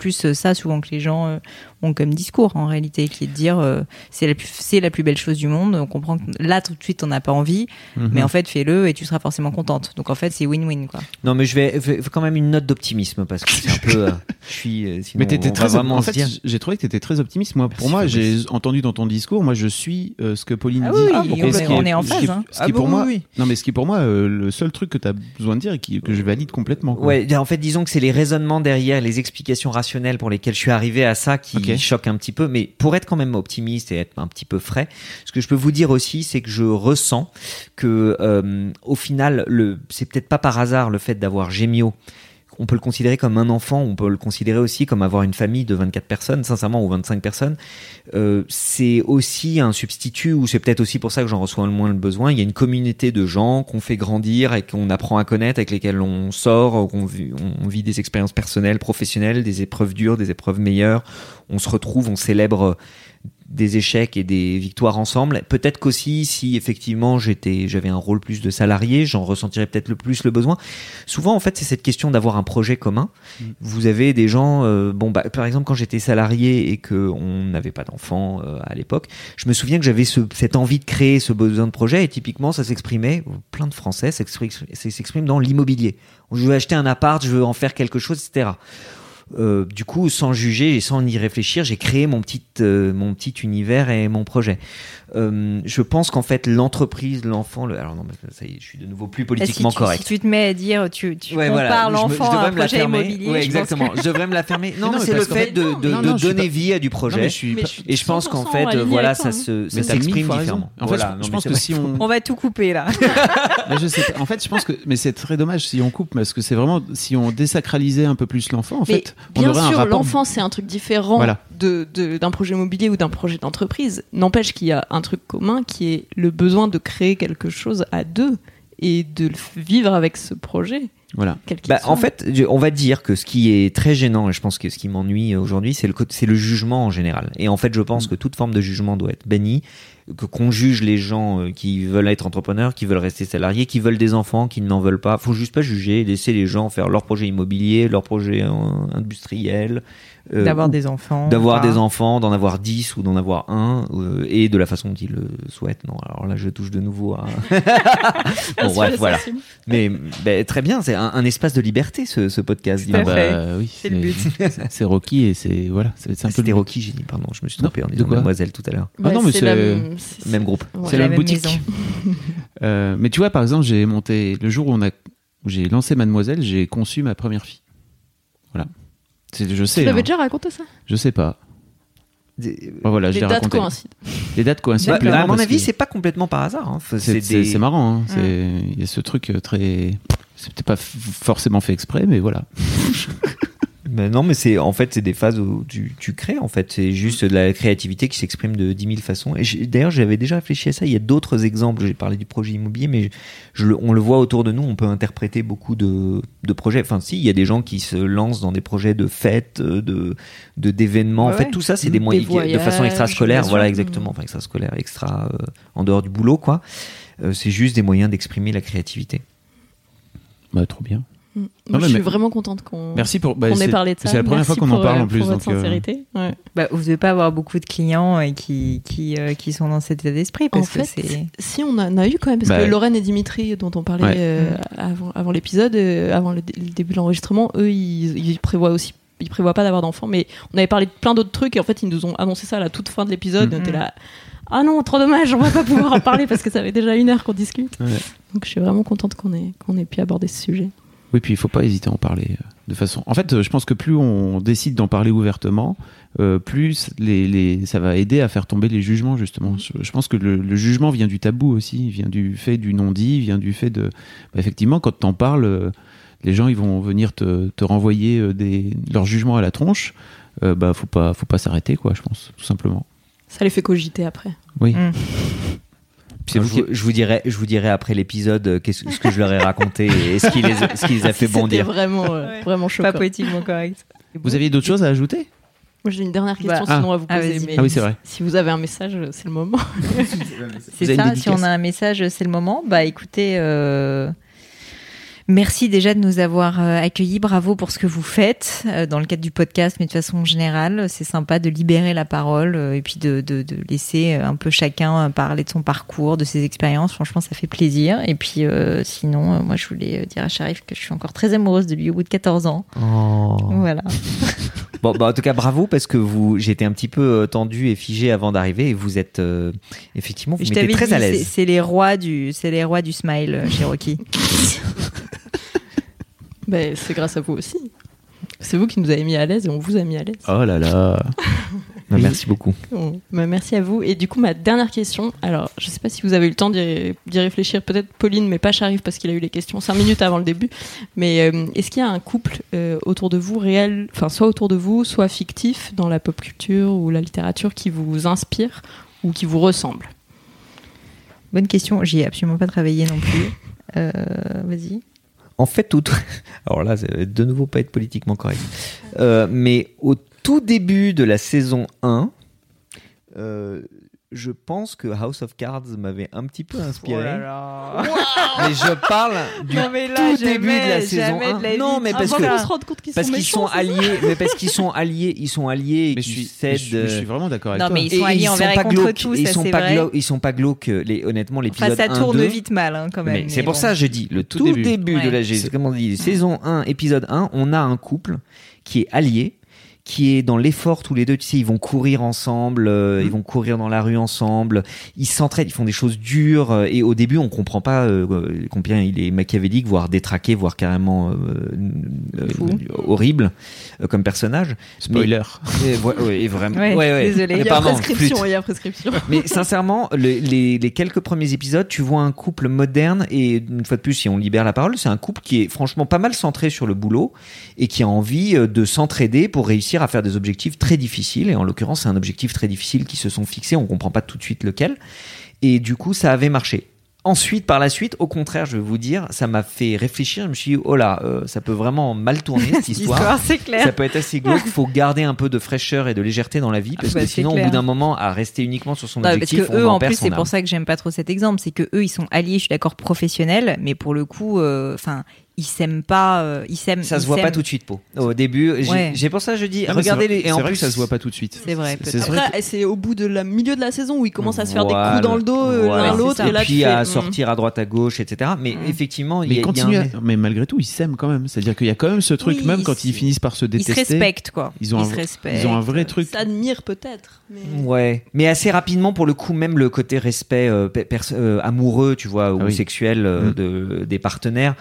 ça souvent que les gens euh, ont comme discours en réalité, qui est de dire euh, c'est la plus c'est la plus belle chose du monde. On comprend que là tout de suite on n'a pas envie, mm-hmm. mais en fait fais-le et tu seras forcément contente. Donc en fait c'est win-win quoi. Non mais je vais, je vais quand même une note d'optimisme parce que c'est un peu euh, je suis euh, sinon mais t'étais on très va vraiment en se fait dire... j'ai trouvé que t'étais très optimiste. Moi pour moi j'ai entendu dans ton discours, moi je suis euh, ce que Pauline ah dit. Oui, ah, on, est, on est en phase. Hein. Ce qui, ce qui ah pour bon, moi oui, oui. non mais ce qui pour moi euh, le seul truc que t'as besoin de dire et qui, que je valide complètement quoi. Ouais, en fait disons que c'est les raisonnements derrière, les explications rationnelles pour lesquelles je suis arrivé à ça qui okay. choquent un petit peu, mais pour être quand même optimiste et être un petit peu frais, ce que je peux vous dire aussi c'est que je ressens que euh, au final le c'est peut-être pas par hasard le fait d'avoir Gemio. On peut le considérer comme un enfant, on peut le considérer aussi comme avoir une famille de vingt-quatre personnes, sincèrement, ou vingt-cinq personnes. Euh, c'est aussi un substitut, ou c'est peut-être aussi pour ça que j'en reçois le moins le besoin. Il y a une communauté de gens qu'on fait grandir et qu'on apprend à connaître, avec lesquels on sort, qu'on vit, on vit des expériences personnelles, professionnelles, des épreuves dures, des épreuves meilleures. On se retrouve, on célèbre des échecs et des victoires ensemble. Peut-être qu'aussi, si effectivement j'étais, j'avais un rôle plus de salarié, j'en ressentirais peut-être le plus le besoin. Souvent, en fait, c'est cette question d'avoir un projet commun. Mmh. Vous avez des gens, euh, bon, bah, par exemple, quand j'étais salarié et que on n'avait pas d'enfants euh, à l'époque, je me souviens que j'avais ce, cette envie de créer ce besoin de projet et typiquement, ça s'exprimait, plein de Français, ça s'exprime, ça s'exprime dans l'immobilier. Je veux acheter un appart, je veux en faire quelque chose, et cetera. Euh, du coup, sans juger et sans y réfléchir, j'ai créé mon petit, euh, mon petit univers et mon projet. Euh, je pense qu'en fait, l'entreprise, l'enfant, le... alors non, ça y est, je suis de nouveau plus politiquement si tu, correct. Si tu te mets à dire, tu, tu ouais, compares voilà. l'enfant je me, je à un projet fermer. immobilier. Ouais, je exactement. pense que... Je devrais me la fermer. Non, non mais c'est le fait de, de, non, non, de donner pas... vie à du projet. Non, je suis pas... Et je pense qu'en fait, voilà, ça se, ça s'exprime différemment. En fait, voilà, je pense que si on, on va tout couper là. Mais je sais pas. En fait, je pense que, mais c'est très dommage si on coupe, parce que c'est vraiment, si on désacralisait un peu plus l'enfant, en fait, on aurait un rapport. Bien sûr, l'enfant c'est un truc différent voilà. de, de, d'un projet immobilier ou d'un projet d'entreprise. N'empêche qu'il y a un truc commun qui est le besoin de créer quelque chose à deux et de vivre avec ce projet. Voilà. Bah, en fait, on va dire que ce qui est très gênant, et je pense que ce qui m'ennuie aujourd'hui, c'est le, c'est le jugement en général. Et en fait, je pense mmh. que toute forme de jugement doit être bannie, que qu'on juge les gens qui veulent être entrepreneurs, qui veulent rester salariés, qui veulent des enfants, qui n'en veulent pas. Faut juste pas juger, laisser les gens faire leur projet immobilier, leur projet industriel. Euh, d'avoir des enfants. D'avoir des enfants, d'en avoir dix ou d'en avoir un, euh, et de la façon dont ils le souhaitent. Non, alors là, je touche de nouveau à... bon, bref, voilà. Mais bah, très bien, c'est un, un espace de liberté, ce, ce podcast. Ah bah, oui, c'est, c'est le but. C'est Rocky et c'est... Voilà, c'est, c'est un C'était peu Rocky, j'ai dit, pardon, je me suis trompé en disant Mademoiselle tout à l'heure. Bah, ah non, mais c'est... c'est... c'est... Même groupe. Ouais, c'est la, la même boutique. euh, mais tu vois, par exemple, j'ai monté... Le jour où, on a... où j'ai lancé Mademoiselle, j'ai conçu ma première fille. Voilà. C'est, je sais. Tu l'avais hein. déjà raconté ça ? Je sais pas. Des, bah voilà, les je l'ai dates raconté. coïncident. Les dates coïncident. Bah, à mon avis, que... c'est pas complètement par hasard. Hein. C'est, c'est, c'est, des... c'est marrant. Hein. Mmh. C'est... Il y a ce truc très. C'est peut-être pas f- forcément fait exprès, mais voilà. Mais non, mais c'est en fait c'est des phases où tu, tu crées en fait, c'est juste de la créativité qui s'exprime de dix mille façons. Et j'ai, d'ailleurs, j'avais déjà réfléchi à ça. Il y a d'autres exemples. J'ai parlé du projet immobilier, mais je, je, on le voit autour de nous. On peut interpréter beaucoup de, de projets. Enfin, si, il y a des gens qui se lancent dans des projets de fêtes, de, de d'événements. Ouais, en fait, ouais. tout ça, c'est mmh, des moyens de façon extrascolaire. Voilà, exactement. Enfin, extrascolaire, extra euh, en dehors du boulot, quoi. Euh, c'est juste des moyens d'exprimer la créativité. Bah, trop bien. Moi, non, je suis mais... vraiment contente qu'on, Merci pour, bah, qu'on ait parlé de ça. C'est la première Merci fois qu'on pour, en parle en plus. Pour votre donc, sincérité. Euh... Ouais. Bah, vous ne devez pas avoir beaucoup de clients et qui, qui, euh, qui sont dans cet état d'esprit. Parce en fait, que c'est... si on en a, a eu quand même, parce bah, que Lorraine et Dimitri, dont on parlait ouais. euh, avant, avant l'épisode, euh, avant le, le début de l'enregistrement, eux, ils, ils prévoient aussi. Ils prévoient pas d'avoir d'enfants, mais on avait parlé de plein d'autres trucs et en fait, ils nous ont annoncé ça à la toute fin de l'épisode. Mm-hmm. On était là. Ah non, trop dommage, on va pas pouvoir en parler parce que ça fait déjà une heure qu'on discute. Ouais. Donc, je suis vraiment contente qu'on ait, qu'on ait pu aborder ce sujet. Oui, puis il faut pas hésiter à en parler de façon. En fait, je pense que plus on décide d'en parler ouvertement, euh, plus les, les, ça va aider à faire tomber les jugements justement. Je, je pense que le, le jugement vient du tabou aussi, vient du fait du non-dit, vient du fait de. Bah, effectivement, quand t'en parles, euh, les gens ils vont venir te, te renvoyer euh, des leur jugement à la tronche. Euh, bah, faut pas, faut pas s'arrêter, quoi. Je pense, tout simplement. Ça les fait cogiter après. Oui. Mmh. Puis je, vous, je vous dirai, je vous dirai après l'épisode qu'est-ce, ce que je leur ai raconté et ce qui les, ce qui les a fait C'était bondir. C'était vraiment, euh, ouais. vraiment choquant. Pas poétiquement correct. Vous aviez d'autres choses à ajouter ? Moi, j'ai une dernière question, bah, sinon ah, à vous poser. ah, mais ah oui, c'est vrai. Si vous avez un message, c'est le moment. C'est ça, si on a un message, c'est le moment. Bah écoutez, euh... Merci déjà de nous avoir euh, accueillis. Bravo pour ce que vous faites euh, dans le cadre du podcast, mais de façon générale, c'est sympa de libérer la parole euh, et puis de, de, de laisser un peu chacun parler de son parcours, de ses expériences. Franchement, ça fait plaisir. Et puis, euh, sinon, euh, moi, je voulais dire à Sharif que je suis encore très amoureuse de lui au bout de quatorze ans. Oh. Voilà. Bon, bah, en tout cas, bravo parce que vous, j'étais un petit peu tendu et figé avant d'arriver et vous êtes euh, effectivement, vous je mettez très dit, à l'aise. C'est, c'est les rois du, c'est les rois du smile euh, chez Rocky. Ben, c'est grâce à vous aussi. C'est vous qui nous avez mis à l'aise et on vous a mis à l'aise. Oh là là. Bah, merci beaucoup. Bon, bah, merci à vous. Et du coup, ma dernière question, alors je sais pas si vous avez eu le temps d'y, d'y réfléchir, peut-être Pauline, mais pas Sharif parce qu'il a eu les questions cinq minutes avant le début. Mais euh, est-ce qu'il y a un couple euh, autour de vous réel, enfin soit autour de vous, soit fictif dans la pop culture ou la littérature qui vous inspire ou qui vous ressemble? Bonne question, j'y ai absolument pas travaillé non plus. Euh, vas-y. En fait, tout. Alors là, ça va de nouveau pas être politiquement correct. Euh, mais au tout début de la saison un, euh, je pense que House of Cards m'avait un petit peu inspiré. Oh là là. Mais je parle du non, mais là, tout jamais, début de la saison jamais un. de la Non, vie. mais parce Avant que qu'on se rende compte qu'ils parce sont qu'ils méchants, sont alliés, mais parce qu'ils sont alliés, ils sont alliés et Mais je qu'ils suis, mais je, cèdent. mais je suis vraiment d'accord avec Non, toi. mais ils sont Et alliés ils envers sont et pas contre glauques, tous, ils ça, sont c'est pas vrai. glauques, ils sont pas glauques. Les, honnêtement, l'épisode Enfin, ça un, tourne deux, vite mal, hein, quand même. Mais c'est mais pour bon. ça, je dis, le tout, Tout début. début, Ouais. de la C'est- comment on dit, saison un, épisode un, on a un couple qui est allié, qui est dans l'effort tous les deux, tu sais, ils vont courir ensemble, euh, Mmh. ils vont courir dans la rue ensemble, ils s'entraident, ils font des choses dures, euh, et au début, on comprend pas euh, combien il est machiavélique, voire détraqué, voire carrément euh, euh, Fou. horrible euh, comme personnage. Spoiler. Mais, et, ouais, ouais, et vraiment. Ouais, ouais, ouais. désolé. Il y a Pardon, prescription, flûte. il y a prescription. Mais sincèrement, le- les, les quelques premiers épisodes, tu vois un couple moderne et une fois de plus, si on libère la parole, c'est un couple qui est franchement pas mal centré sur le boulot et qui a envie euh, de s'entraider pour réussir à faire des objectifs très difficiles. Et en l'occurrence, c'est un objectif très difficile qu'ils se sont fixés. On comprend pas tout de suite lequel. Et du coup, ça avait marché. Ensuite, par la suite, au contraire, je vais vous dire, ça m'a fait réfléchir. Je me suis dit, oh là, euh, ça peut vraiment mal tourner cette histoire. Histoire, c'est clair. Ça peut être assez glauque. Il faut garder un peu de fraîcheur et de légèreté dans la vie parce Ah bah, que c'est sinon, clair. au bout d'un moment, à rester uniquement sur son Non, parce objectif, que on eux, en en perd plus, son c'est pour âme. ça que j'aime pas trop cet exemple, c'est que eux, ils sont alliés. Je suis d'accord, professionnels, mais pour le coup, enfin, ils s'aiment pas. euh, ils s'aiment. Ça se ils voit pas s'aiment. tout de suite, Po. Au début, j'ai, Ouais. j'ai pour ça, je dis, Ah, mais regardez c'est les. vrai- Et en c'est vrai plus, que ça se voit pas tout de suite. C'est vrai, C'est peut-être. vrai que- Après, c'est au bout de la milieu de la saison où ils commencent à se faire Voilà. des coups dans le dos euh, Voilà. l'un C'est l'autre ça. et là puis tu fais, à hmm. sortir à droite à gauche, et cetera. Mais Mm. effectivement, il y Mais a, il y a continue, un- à- mais malgré tout, ils s'aiment quand même. C'est-à-dire qu'il y a quand même ce truc, Oui, même quand ils- ils finissent par se Ils se détester. respectent, quoi. Ils ont, un, se respectent. ils ont un vrai truc. s'admirent peut-être. Mais... Ouais, mais assez rapidement pour le coup, même le côté respect euh, pe- pers- euh, amoureux, tu vois, ou Ah oui. sexuel euh, Mm. de, des partenaires.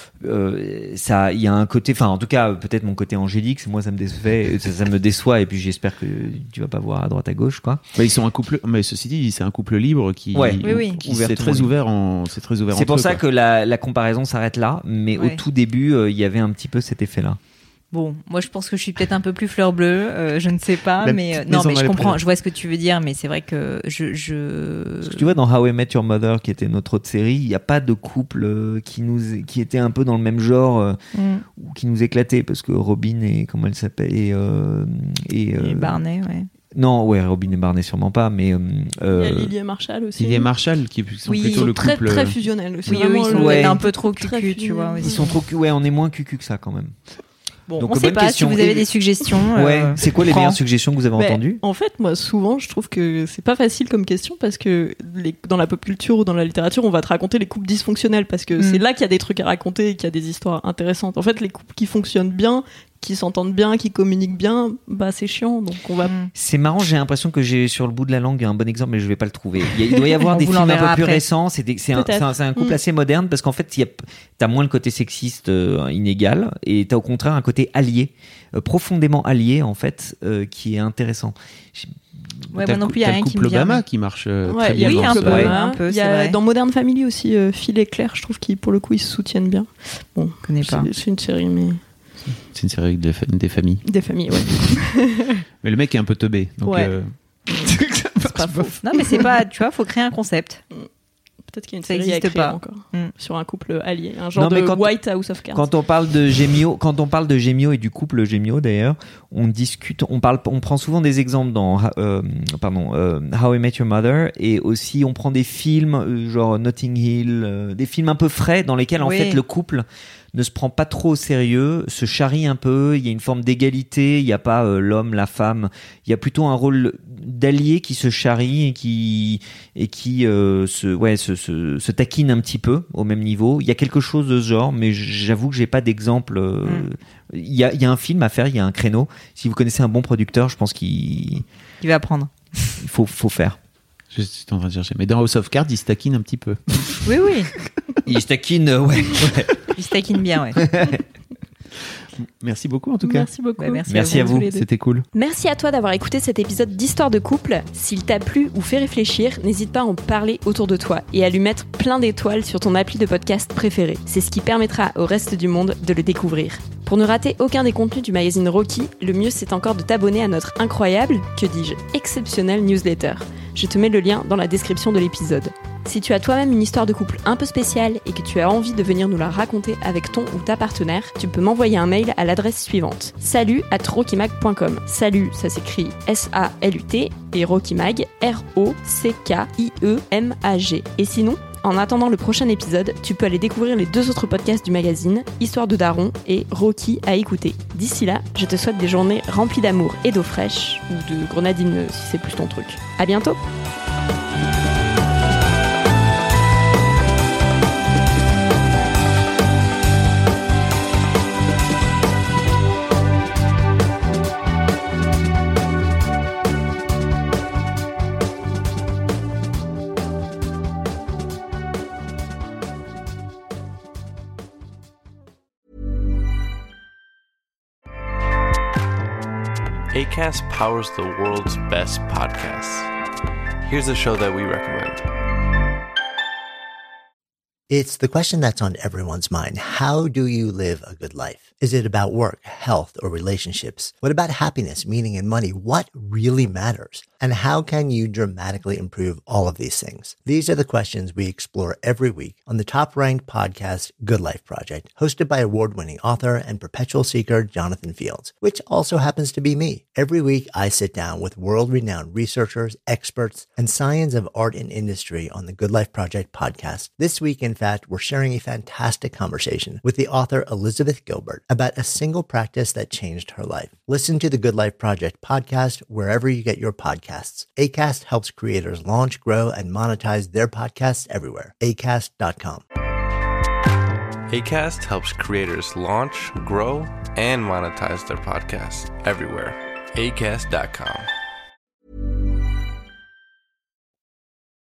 Euh, ça, il y a un côté, enfin en tout cas peut-être mon côté angélique, c'est- moi ça me déçoit, ça, ça me déçoit et puis j'espère que tu vas pas voir à droite à gauche quoi. Bah, ils sont un couple, mais ceci dit, c'est un couple libre qui, Ouais. Oui, oui. qui Ouvert c'est tout très le monde. ouvert en, c'est très ouvert C'est entre pour eux, ça quoi. que la, la comparaison s'arrête là, mais Ouais. au tout début euh, il y avait un petit peu cet effet-là. Bon, moi je pense que je suis peut-être un peu plus fleur bleue, euh, je ne sais pas, La mais euh, petite non, maison mais dans je les comprends, prairies. je vois ce que tu veux dire, mais c'est vrai que je, je... Parce que tu vois dans How I Met Your Mother qui était notre autre série, il n'y a pas de couple euh, qui nous qui était un peu dans le même genre euh, Mm. ou qui nous éclatait parce que Robin et comment elle s'appelle et euh, et, euh, Et Barney, ouais. non ouais Robin et Barney sûrement pas mais euh, Il y euh, a Lily et Marshall aussi. Lily et Marshall qui sont Oui, Ils plutôt sont le très couple. très fusionnels. C'est Oui, eux, vraiment ils sont le- Ouais. peut-être un peu trop Très cucu, tu vois. fusionnels. aussi. ils sont trop ouais on est moins cucu que ça quand même. Bon, Donc, on sait bonne pas question. si vous avez Et- des suggestions. Ouais, euh, c'est quoi les prends. meilleures suggestions que vous avez Mais entendues? En fait, moi, souvent, je trouve que c'est pas facile comme question parce que les- dans la pop culture ou dans la littérature, on va te raconter les couples dysfonctionnels parce que Mm. c'est là qu'il y a des trucs à raconter et qu'il y a des histoires intéressantes. En fait, les couples qui fonctionnent bien, qui s'entendent bien, qui communiquent bien, bah c'est chiant. Donc on va. Mm. C'est marrant, j'ai l'impression que j'ai sur le bout de la langue un bon exemple, mais je vais pas le trouver. Il, y a- il doit y avoir On des vous films un peu l'enverra plus après. récents. C'est, des- c'est, un, Peut-être. c'est un- c'est un couple Mm. assez moderne parce qu'en fait, il y a, t'as moins le côté sexiste euh, inégal et t'as au contraire un côté allié, euh, profondément allié en fait, euh, qui est intéressant. J'ai- Ouais, T'as moi non le plus, il y a t'as rien le qui couple me vient. Obama qui marche euh, Ouais, très il y a bien. oui, dans un ce- peu, Ouais. un peu, Il y c'est a vrai. dans Modern Family aussi euh, Phil et Claire, je trouve qu'ils pour le coup ils se soutiennent bien. Bon, Je connais pas. c'est, c'est une série mais C'est une série des, fa- des familles. des familles, ouais. Mais le mec est un peu teubé. Donc, Ouais. euh, C'est pas faux. Non, mais c'est pas, tu vois, faut créer un concept. Peut-être qu'il y a une Ça série à existe écrire pas. encore Mm. sur un couple allié, un genre Non, mais de quand- White House of Cards. Quand on parle de Gémio, quand on parle de Gémio et du couple Gémio d'ailleurs, on discute, on parle, on prend souvent des exemples dans, euh, pardon, euh, How I Met Your Mother et aussi on prend des films euh, genre Notting Hill, euh, des films un peu frais dans lesquels en Oui. fait le couple ne se prend pas trop au sérieux, se charrie un peu, il y a une forme d'égalité, il n'y a pas euh, l'homme, la femme, il y a plutôt un rôle d'allié qui se charrie et qui, et qui euh, se, ouais, se, se, se taquine un petit peu au même niveau. Il y a quelque chose de ce genre, mais j'avoue que j'ai pas d'exemple. Euh, mm. il, y a, il y a un film à faire, il y a un créneau. Si vous connaissez un bon producteur, je pense qu'il... Il va apprendre. Il faut, faut faire. Je suis en train de chercher. Mais dans House of Cards, il se taquine un petit peu. Oui, oui. Il se taquine, euh, ouais. ouais. Il se taquine bien, ouais. Merci beaucoup en tout cas. Merci beaucoup. Bah, merci, merci à vous, à vous. C'était cool. Merci à toi d'avoir écouté cet épisode d'Histoire de couple. S'il t'a plu ou fait réfléchir, n'hésite pas à en parler autour de toi et à lui mettre plein d'étoiles sur ton appli de podcast préféré. C'est ce qui permettra au reste du monde de le découvrir. Pour ne rater aucun des contenus du magazine Rocky, le mieux c'est encore de t'abonner à notre incroyable, que dis-je, exceptionnel newsletter. Je te mets le lien dans la description de l'épisode. Si tu as toi-même une histoire de couple un peu spéciale et que tu as envie de venir nous la raconter avec ton ou ta partenaire, tu peux m'envoyer un mail à l'adresse suivante: salut arobase rockymag point com. Salut, ça s'écrit S A L U T, et Rockymag, R O C K I E M A G. Et sinon, en attendant le prochain épisode, tu peux aller découvrir les deux autres podcasts du magazine, Histoire de Daron et Rocky à écouter. D'ici là, je te souhaite des journées remplies d'amour et d'eau fraîche, ou de grenadine si c'est plus ton truc. À bientôt! Acast powers the world's best podcasts. Here's a show that we recommend. It's the question that's on everyone's mind. How do you live a good life? Is it about work, health, or relationships? What about happiness, meaning, and money? What really matters? And how can you dramatically improve all of these things? These are the questions we explore every week on the top-ranked podcast, Good Life Project, hosted by award-winning author and perpetual seeker Jonathan Fields, which also happens to be me. Every week, I sit down with world-renowned researchers, experts, and science of art and industry on the Good Life Project podcast. This week, in fact, we're sharing a fantastic conversation with the author Elizabeth Gilbert about a single practice that changed her life. Listen to the Good Life Project podcast wherever you get your podcasts. Acast helps creators launch, grow, and monetize their podcasts everywhere. acast dot com. Acast helps creators launch, grow, and monetize their podcasts everywhere. acast dot com.